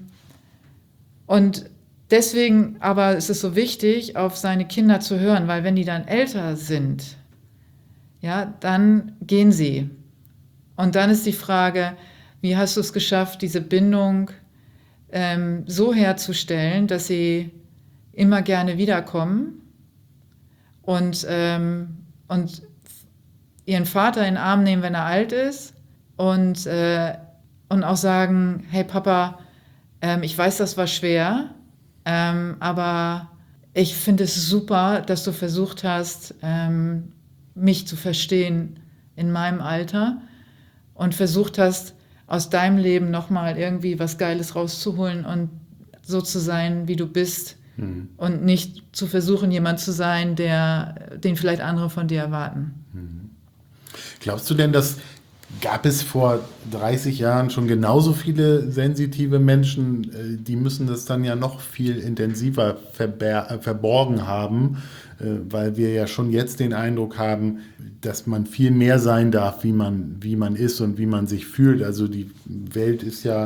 und deswegen aber ist es so wichtig, auf seine Kinder zu hören, weil wenn die dann älter sind, ja, dann gehen sie. Und dann ist die Frage, wie hast du es geschafft, diese Bindung ähm, so herzustellen, dass sie immer gerne wiederkommen und, ähm, und ihren Vater in den Arm nehmen, wenn er alt ist und äh, Und auch sagen, hey Papa, ähm, ich weiß, das war schwer, ähm, aber ich finde es super, dass du versucht hast, ähm, mich zu verstehen, in meinem Alter und versucht hast, aus deinem Leben nochmal irgendwie was Geiles rauszuholen und so zu sein, wie du bist mhm. und nicht zu versuchen, jemand zu sein, der, den vielleicht andere von dir erwarten. Mhm. Glaubst du denn, dass gab es vor dreißig Jahren schon genauso viele sensitive Menschen, die müssen das dann ja noch viel intensiver verber- verborgen haben, weil wir ja schon jetzt den Eindruck haben, dass man viel mehr sein darf, wie man, wie man ist und wie man sich fühlt. Also die Welt ist ja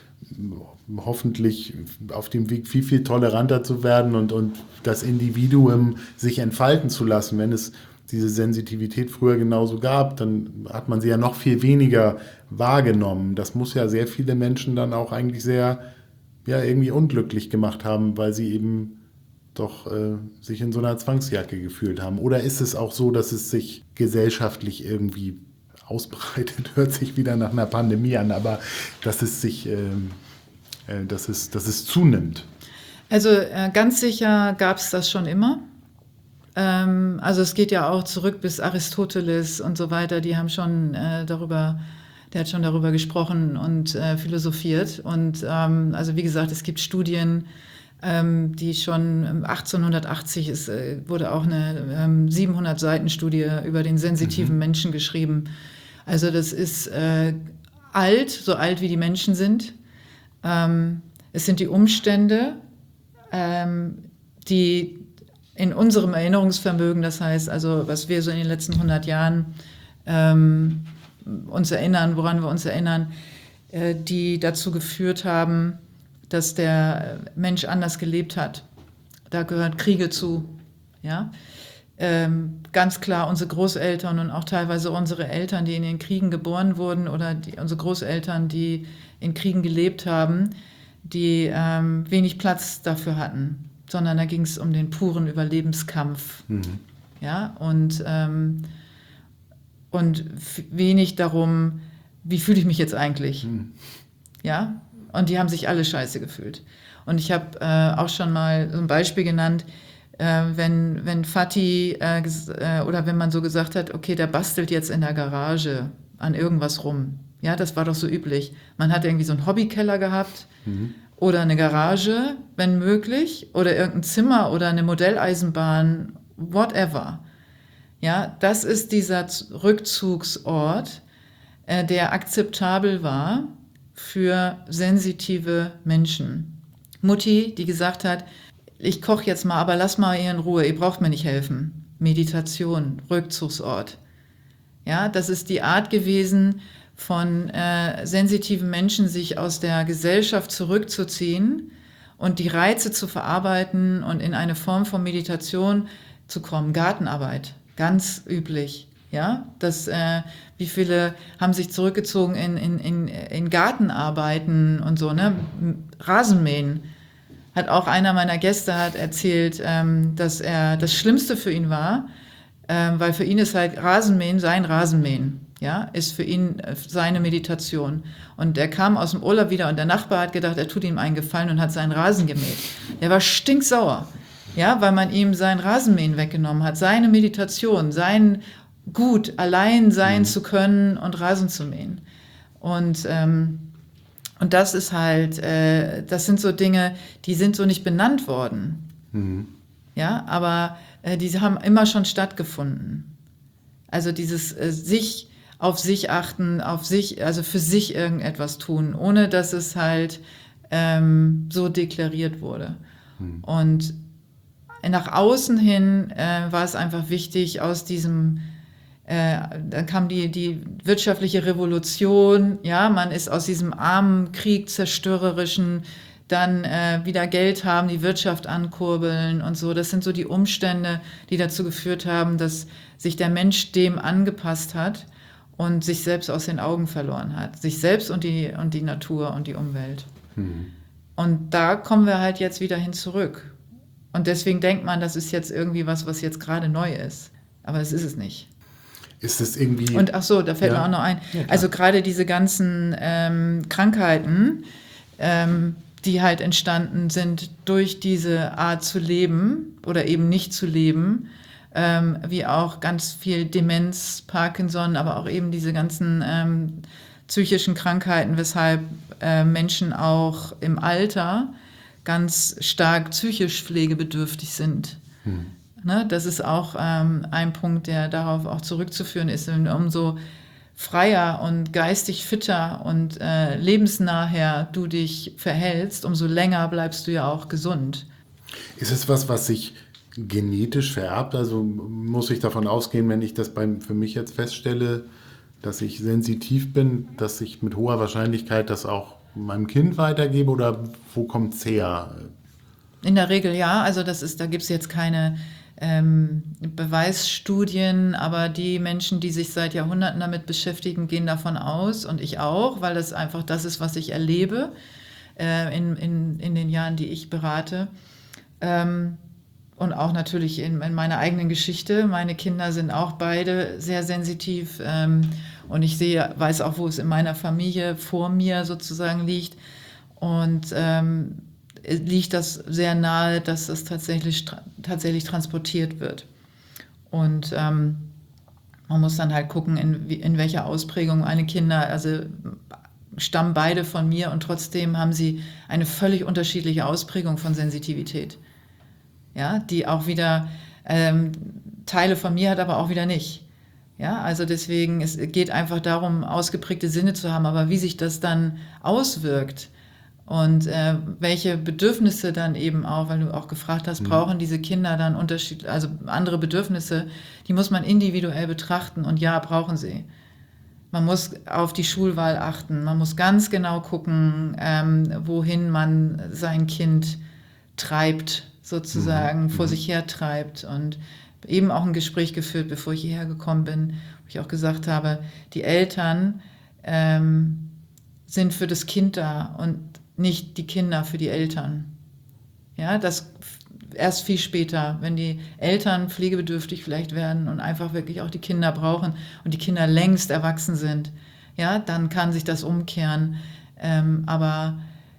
hoffentlich auf dem Weg, viel, viel toleranter zu werden und, und das Individuum sich entfalten zu lassen. Wenn es diese Sensitivität früher genauso gab, dann hat man sie ja noch viel weniger wahrgenommen. Das muss ja sehr viele Menschen dann auch eigentlich sehr, ja, irgendwie unglücklich gemacht haben, weil sie eben doch äh, sich in so einer Zwangsjacke gefühlt haben. Oder ist es auch so, dass es sich gesellschaftlich irgendwie ausbreitet, hört sich wieder nach einer Pandemie an, aber dass es sich, äh, äh, dass es, dass es zunimmt? Also äh, ganz sicher gab es das schon immer. Also es geht ja auch zurück bis Aristoteles und so weiter, die haben schon äh, darüber, der hat schon darüber gesprochen und äh, philosophiert. Und ähm, also wie gesagt, es gibt Studien, ähm, die schon achtzehnhundertachtzig ist, äh, wurde auch eine ähm, siebenhundert Seiten Studie über den sensitiven mhm. Menschen geschrieben. Also das ist äh, alt, so alt wie die Menschen sind. Ähm, es sind die Umstände, ähm, die in unserem Erinnerungsvermögen, das heißt also, was wir so in den letzten hundert Jahren ähm, uns erinnern, woran wir uns erinnern, äh, die dazu geführt haben, dass der Mensch anders gelebt hat. Da gehören Kriege zu, ja. Ähm, ganz klar unsere Großeltern und auch teilweise unsere Eltern, die in den Kriegen geboren wurden oder die, unsere Großeltern, die in Kriegen gelebt haben, die ähm, wenig Platz dafür hatten, sondern da ging es um den puren Überlebenskampf. Mhm. Ja, und, ähm, und f- wenig darum, wie fühle ich mich jetzt eigentlich? Mhm. Ja, und die haben sich alle scheiße gefühlt. Und ich habe äh, auch schon mal so ein Beispiel genannt, äh, wenn, wenn Fatih äh, ges- äh, oder wenn man so gesagt hat, okay, der bastelt jetzt in der Garage an irgendwas rum. Ja, das war doch so üblich. Man hat irgendwie so einen Hobbykeller gehabt, mhm. oder eine Garage, wenn möglich, oder irgendein Zimmer oder eine Modelleisenbahn, whatever. Ja, das ist dieser Rückzugsort, äh, der akzeptabel war für sensitive Menschen. Mutti, die gesagt hat, ich koche jetzt mal, aber lass mal ihr in Ruhe, ihr braucht mir nicht helfen. Meditation, Rückzugsort. Ja, das ist die Art gewesen, von äh, sensitiven Menschen sich aus der Gesellschaft zurückzuziehen und die Reize zu verarbeiten und in eine Form von Meditation zu kommen. Gartenarbeit, ganz üblich. Ja, das, äh, wie viele haben sich zurückgezogen in, in, in, in Gartenarbeiten und so, ne? Rasenmähen. Hat auch einer meiner Gäste hat erzählt, ähm, dass er das Schlimmste für ihn war, ähm, weil für ihn ist halt Rasenmähen sein Rasenmähen. Ja, ist für ihn seine Meditation. Und er kam aus dem Urlaub wieder und der Nachbar hat gedacht, er tut ihm einen Gefallen und hat seinen Rasen gemäht. Der war stinksauer, ja, weil man ihm sein Rasenmähen weggenommen hat, seine Meditation, sein Gut, allein sein mhm. zu können und Rasen zu mähen. Und, ähm, und das ist halt, äh, das sind so Dinge, die sind so nicht benannt worden. Mhm. Ja, aber äh, die haben immer schon stattgefunden. Also dieses äh, sich auf sich achten, auf sich, also für sich irgendetwas tun, ohne dass es halt ähm, so deklariert wurde. Hm. Und nach außen hin äh, war es einfach wichtig, aus diesem, äh, dann kam die, die wirtschaftliche Revolution, ja, man ist aus diesem armen Krieg, zerstörerischen, dann äh, wieder Geld haben, die Wirtschaft ankurbeln und so. Das sind so die Umstände, die dazu geführt haben, dass sich der Mensch dem angepasst hat und sich selbst aus den Augen verloren hat. Sich selbst und die, und die Natur und die Umwelt. Mhm. Und da kommen wir halt jetzt wieder hin zurück. Und deswegen denkt man, das ist jetzt irgendwie was, was jetzt gerade neu ist. Aber es ist es nicht. Ist es irgendwie... Und ach so, da fällt ja. mir auch noch ein. Ja, also gerade diese ganzen ähm, Krankheiten, ähm, die halt entstanden sind durch diese Art zu leben oder eben nicht zu leben, ähm, wie auch ganz viel Demenz, Parkinson, aber auch eben diese ganzen ähm, psychischen Krankheiten, weshalb äh, Menschen auch im Alter ganz stark psychisch pflegebedürftig sind. Hm. Ne, das ist auch ähm, ein Punkt, der darauf auch zurückzuführen ist. Umso freier und geistig fitter und äh, lebensnahher du dich verhältst, umso länger bleibst du ja auch gesund. Ist es was, was sich genetisch vererbt? Also muss ich davon ausgehen, wenn ich das beim, für mich jetzt feststelle, dass ich sensitiv bin, dass ich mit hoher Wahrscheinlichkeit das auch meinem Kind weitergebe, oder wo kommt es her? In der Regel ja, also das ist, da gibt es jetzt keine ähm, Beweisstudien, aber die Menschen, die sich seit Jahrhunderten damit beschäftigen, gehen davon aus, und ich auch, weil das einfach das ist, was ich erlebe äh, in, in, in den Jahren, die ich berate. Ähm, und auch natürlich in, in meiner eigenen Geschichte. Meine Kinder sind auch beide sehr sensitiv, ähm, und ich sehe, weiß auch, wo es in meiner Familie vor mir sozusagen liegt. Und ähm, liegt das sehr nahe, dass das tatsächlich, tatsächlich transportiert wird. Und ähm, man muss dann halt gucken, in, in welcher Ausprägung eine Kinder, also stammen beide von mir, und trotzdem haben sie eine völlig unterschiedliche Ausprägung von Sensitivität. Ja, die auch wieder ähm, Teile von mir hat, aber auch wieder nicht. Ja, also deswegen, es geht einfach darum, ausgeprägte Sinne zu haben, aber wie sich das dann auswirkt und äh, welche Bedürfnisse dann eben auch, weil du auch gefragt hast, mhm. brauchen diese Kinder dann Unterschied, also andere Bedürfnisse, die muss man individuell betrachten, und ja, brauchen sie. Man muss auf die Schulwahl achten, man muss ganz genau gucken, ähm, wohin man sein Kind treibt, sozusagen mhm. vor sich her treibt, und eben auch ein Gespräch geführt, bevor ich hierher gekommen bin, wo ich auch gesagt habe, die Eltern ähm, sind für das Kind da und nicht die Kinder für die Eltern. Ja, das erst viel später, wenn die Eltern pflegebedürftig vielleicht werden und einfach wirklich auch die Kinder brauchen und die Kinder längst erwachsen sind, ja, dann kann sich das umkehren. Ähm, aber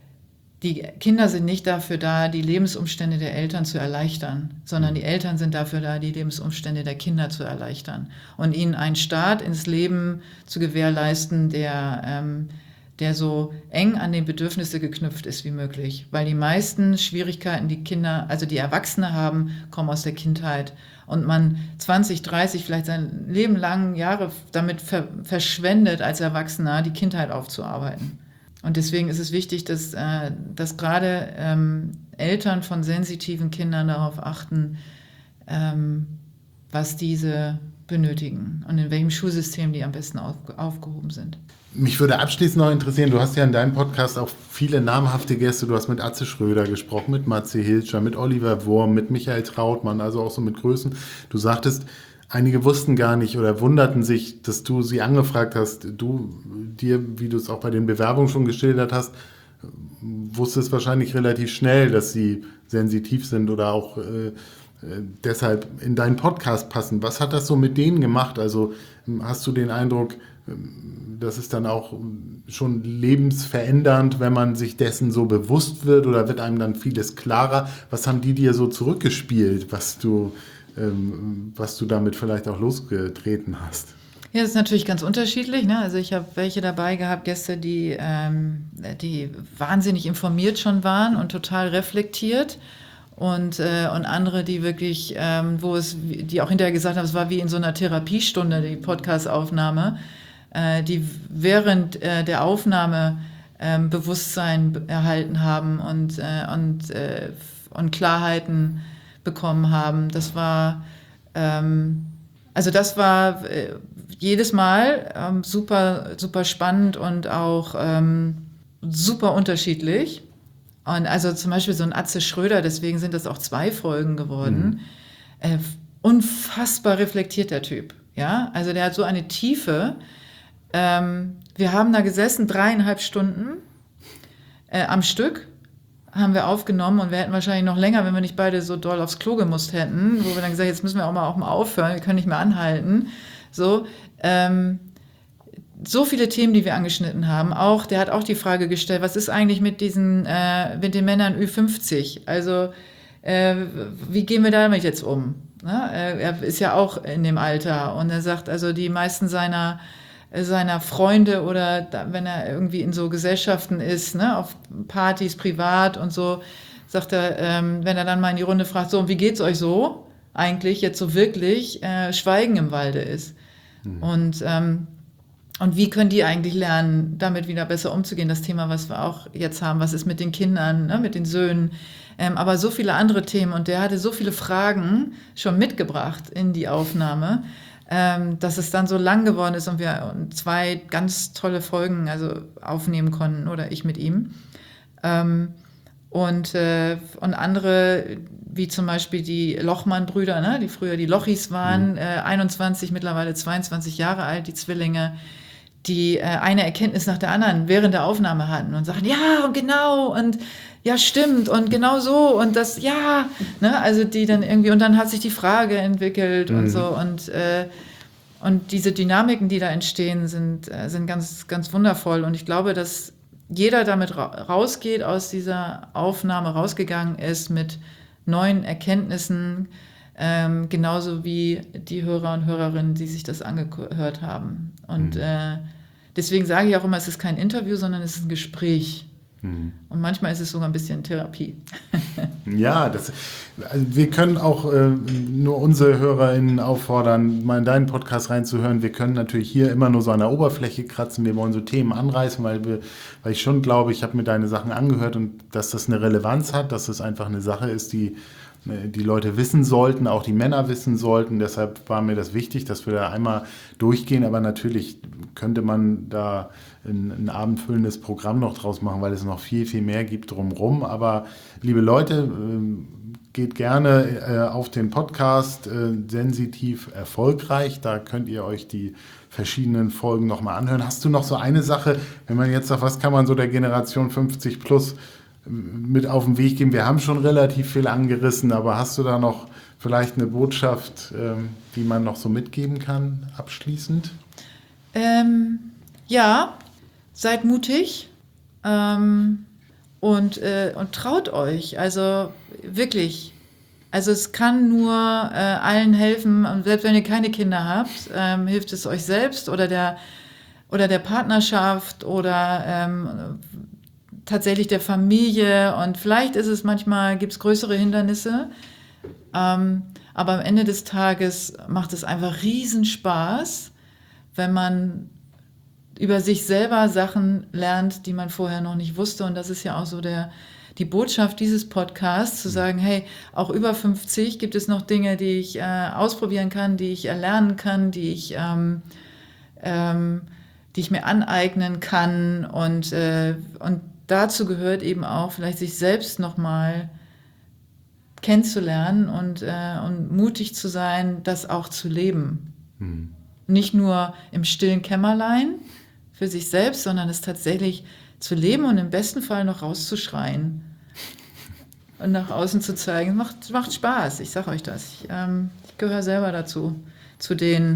die Kinder sind nicht dafür da, die Lebensumstände der Eltern zu erleichtern, sondern die Eltern sind dafür da, die Lebensumstände der Kinder zu erleichtern und ihnen einen Start ins Leben zu gewährleisten, der, ähm, der so eng an die Bedürfnisse geknüpft ist wie möglich. Weil die meisten Schwierigkeiten, die Kinder, also die Erwachsene haben, kommen aus der Kindheit. Und man zwanzig, dreißig, vielleicht sein Leben lang Jahre damit ver- verschwendet, als Erwachsener die Kindheit aufzuarbeiten. Und deswegen ist es wichtig, dass, äh, dass gerade ähm, Eltern von sensitiven Kindern darauf achten, ähm, was diese benötigen und in welchem Schulsystem die am besten auf, aufgehoben sind. Mich würde abschließend noch interessieren, du hast ja in deinem Podcast auch viele namhafte Gäste. Du hast mit Atze Schröder gesprochen, mit Matze Hilscher, mit Oliver Wurm, mit Michael Trautmann, also auch so mit Größen. Du sagtest, einige wussten gar nicht oder wunderten sich, dass du sie angefragt hast. Du, dir, wie du es auch bei den Bewerbungen schon geschildert hast, wusstest wahrscheinlich relativ schnell, dass sie sensitiv sind oder auch äh, deshalb in deinen Podcast passen. Was hat das so mit denen gemacht? Also hast du den Eindruck, das ist dann auch schon lebensverändernd, wenn man sich dessen so bewusst wird, oder wird einem dann vieles klarer? Was haben die dir so zurückgespielt, was du Ähm, was du damit vielleicht auch losgetreten hast? Ja, das ist natürlich ganz unterschiedlich. Ne? Also ich habe welche dabei gehabt, Gäste, die, ähm, die wahnsinnig informiert schon waren und total reflektiert. Und, äh, und andere, die wirklich, ähm, wo es, die auch hinterher gesagt haben, es war wie in so einer Therapiestunde, die Podcast-Aufnahme, äh, die während äh, der Aufnahme äh, Bewusstsein erhalten haben und, äh, und, äh, und Klarheiten bekommen haben. Das war, ähm, also das war äh, jedes Mal ähm, super, super spannend und auch ähm, super unterschiedlich. Und also zum Beispiel so ein Atze Schröder, deswegen sind das auch zwei Folgen geworden. Mhm. Äh, unfassbar reflektiert der Typ. Ja, also der hat so eine Tiefe. Ähm, wir haben da gesessen dreieinhalb Stunden äh, am Stück. Haben wir aufgenommen, und wir hätten wahrscheinlich noch länger, wenn wir nicht beide so doll aufs Klo gemusst hätten, wo wir dann gesagt, jetzt müssen wir auch mal, auch mal aufhören, wir können nicht mehr anhalten. So, ähm, so viele Themen, die wir angeschnitten haben. Auch, der hat auch die Frage gestellt, was ist eigentlich mit diesen, äh, mit den Männern Ü fünfzig? Also äh, wie gehen wir damit jetzt um? Ne? Er ist ja auch in dem Alter und er sagt, also die meisten seiner, seiner Freunde oder da, wenn er irgendwie in so Gesellschaften ist, ne, auf Partys, privat und so, sagt er, ähm, wenn er dann mal in die Runde fragt, so, und wie geht's euch so eigentlich jetzt so wirklich, äh, Schweigen im Walde ist. Mhm. Und, ähm, und wie können die eigentlich lernen, damit wieder besser umzugehen? Das Thema, was wir auch jetzt haben, was ist mit den Kindern, ne, mit den Söhnen, ähm, aber so viele andere Themen. Und der hatte so viele Fragen schon mitgebracht in die Aufnahme, ähm, dass es dann so lang geworden ist und wir zwei ganz tolle Folgen also aufnehmen konnten, oder ich mit ihm. Ähm, und, äh, und andere, wie zum Beispiel die Lochmann-Brüder, ne, die früher die Lochis waren, mhm. äh, einundzwanzig, mittlerweile zweiundzwanzig Jahre alt, die Zwillinge, die äh, eine Erkenntnis nach der anderen während der Aufnahme hatten und sagen, ja, und genau, und ja, stimmt, und genau so, und das, ja, ne, also die dann irgendwie, und dann hat sich die Frage entwickelt mhm. und so, und, äh, und diese Dynamiken, die da entstehen, sind, äh, sind ganz, ganz wundervoll, und ich glaube, dass jeder damit ra- rausgeht, aus dieser Aufnahme rausgegangen ist mit neuen Erkenntnissen, ähm, genauso wie die Hörer und Hörerinnen, die sich das angehört haben. Und mhm. äh, deswegen sage ich auch immer, es ist kein Interview, sondern es ist ein Gespräch. Mhm. Und manchmal ist es sogar ein bisschen Therapie. Ja, das, also wir können auch äh, nur unsere HörerInnen auffordern, mal in deinen Podcast reinzuhören. Wir können natürlich hier immer nur so an der Oberfläche kratzen. Wir wollen so Themen anreißen, weil, wir, weil ich schon glaube, ich habe mir deine Sachen angehört und dass das eine Relevanz hat, dass das einfach eine Sache ist, die die Leute wissen sollten, auch die Männer wissen sollten. Deshalb war mir das wichtig, dass wir da einmal durchgehen. Aber natürlich könnte man da ein, ein abendfüllendes Programm noch draus machen, weil es noch viel, viel mehr gibt drumherum. Aber liebe Leute, geht gerne auf den Podcast Sensitiv Erfolgreich. Da könnt ihr euch die verschiedenen Folgen nochmal anhören. Hast du noch so eine Sache, wenn man jetzt sagt, was kann man so der Generation fünfzig plus mit auf den Weg geben? Wir haben schon relativ viel angerissen, aber hast du da noch vielleicht eine Botschaft, ähm, die man noch so mitgeben kann, abschließend? Ähm, ja, seid mutig ähm, und, äh, und traut euch. Also wirklich. Also es kann nur äh, allen helfen, und selbst wenn ihr keine Kinder habt, ähm, hilft es euch selbst oder der, oder der Partnerschaft oder ähm, tatsächlich der Familie, und vielleicht ist es manchmal, gibt es größere Hindernisse, ähm, aber am Ende des Tages macht es einfach riesen Spaß, wenn man über sich selber Sachen lernt, die man vorher noch nicht wusste, und das ist ja auch so der, die Botschaft dieses Podcasts, zu sagen, hey, auch über fünfzig gibt es noch Dinge, die ich äh, ausprobieren kann, die ich erlernen kann, die ich ähm, ähm, die ich mir aneignen kann, und, äh, und dazu gehört eben auch, vielleicht sich selbst nochmal kennenzulernen und, äh, und mutig zu sein, das auch zu leben. Mhm. Nicht nur im stillen Kämmerlein für sich selbst, sondern es tatsächlich zu leben und im besten Fall noch rauszuschreien und nach außen zu zeigen. Macht, macht Spaß, ich sage euch das. Ich, ähm, ich gehöre selber dazu, zu denen,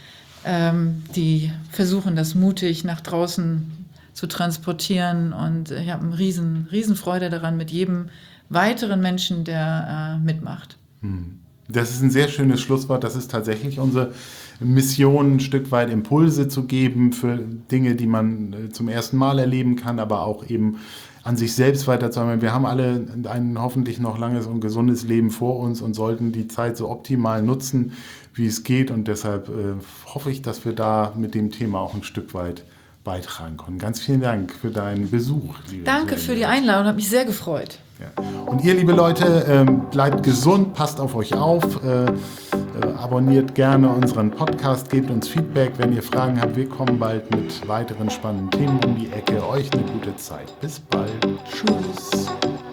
ähm, die versuchen, das mutig nach draußen zu transportieren, und ich habe eine riesen, riesen Freude daran mit jedem weiteren Menschen, der äh, mitmacht. Das ist ein sehr schönes Schlusswort. Das ist tatsächlich unsere Mission, ein Stück weit Impulse zu geben für Dinge, die man zum ersten Mal erleben kann, aber auch eben an sich selbst weiterzuarbeiten. Wir haben alle ein hoffentlich noch langes und gesundes Leben vor uns und sollten die Zeit so optimal nutzen, wie es geht, und deshalb äh, hoffe ich, dass wir da mit dem Thema auch ein Stück weit beitragen konnten. Ganz vielen Dank für deinen Besuch. Danke für die Einladung, hat mich sehr gefreut. Ja. Und ihr, liebe Leute, ähm, bleibt gesund, passt auf euch auf, äh, äh, abonniert gerne unseren Podcast, gebt uns Feedback, wenn ihr Fragen habt. Wir kommen bald mit weiteren spannenden Themen um die Ecke. Euch eine gute Zeit. Bis bald. Tschüss.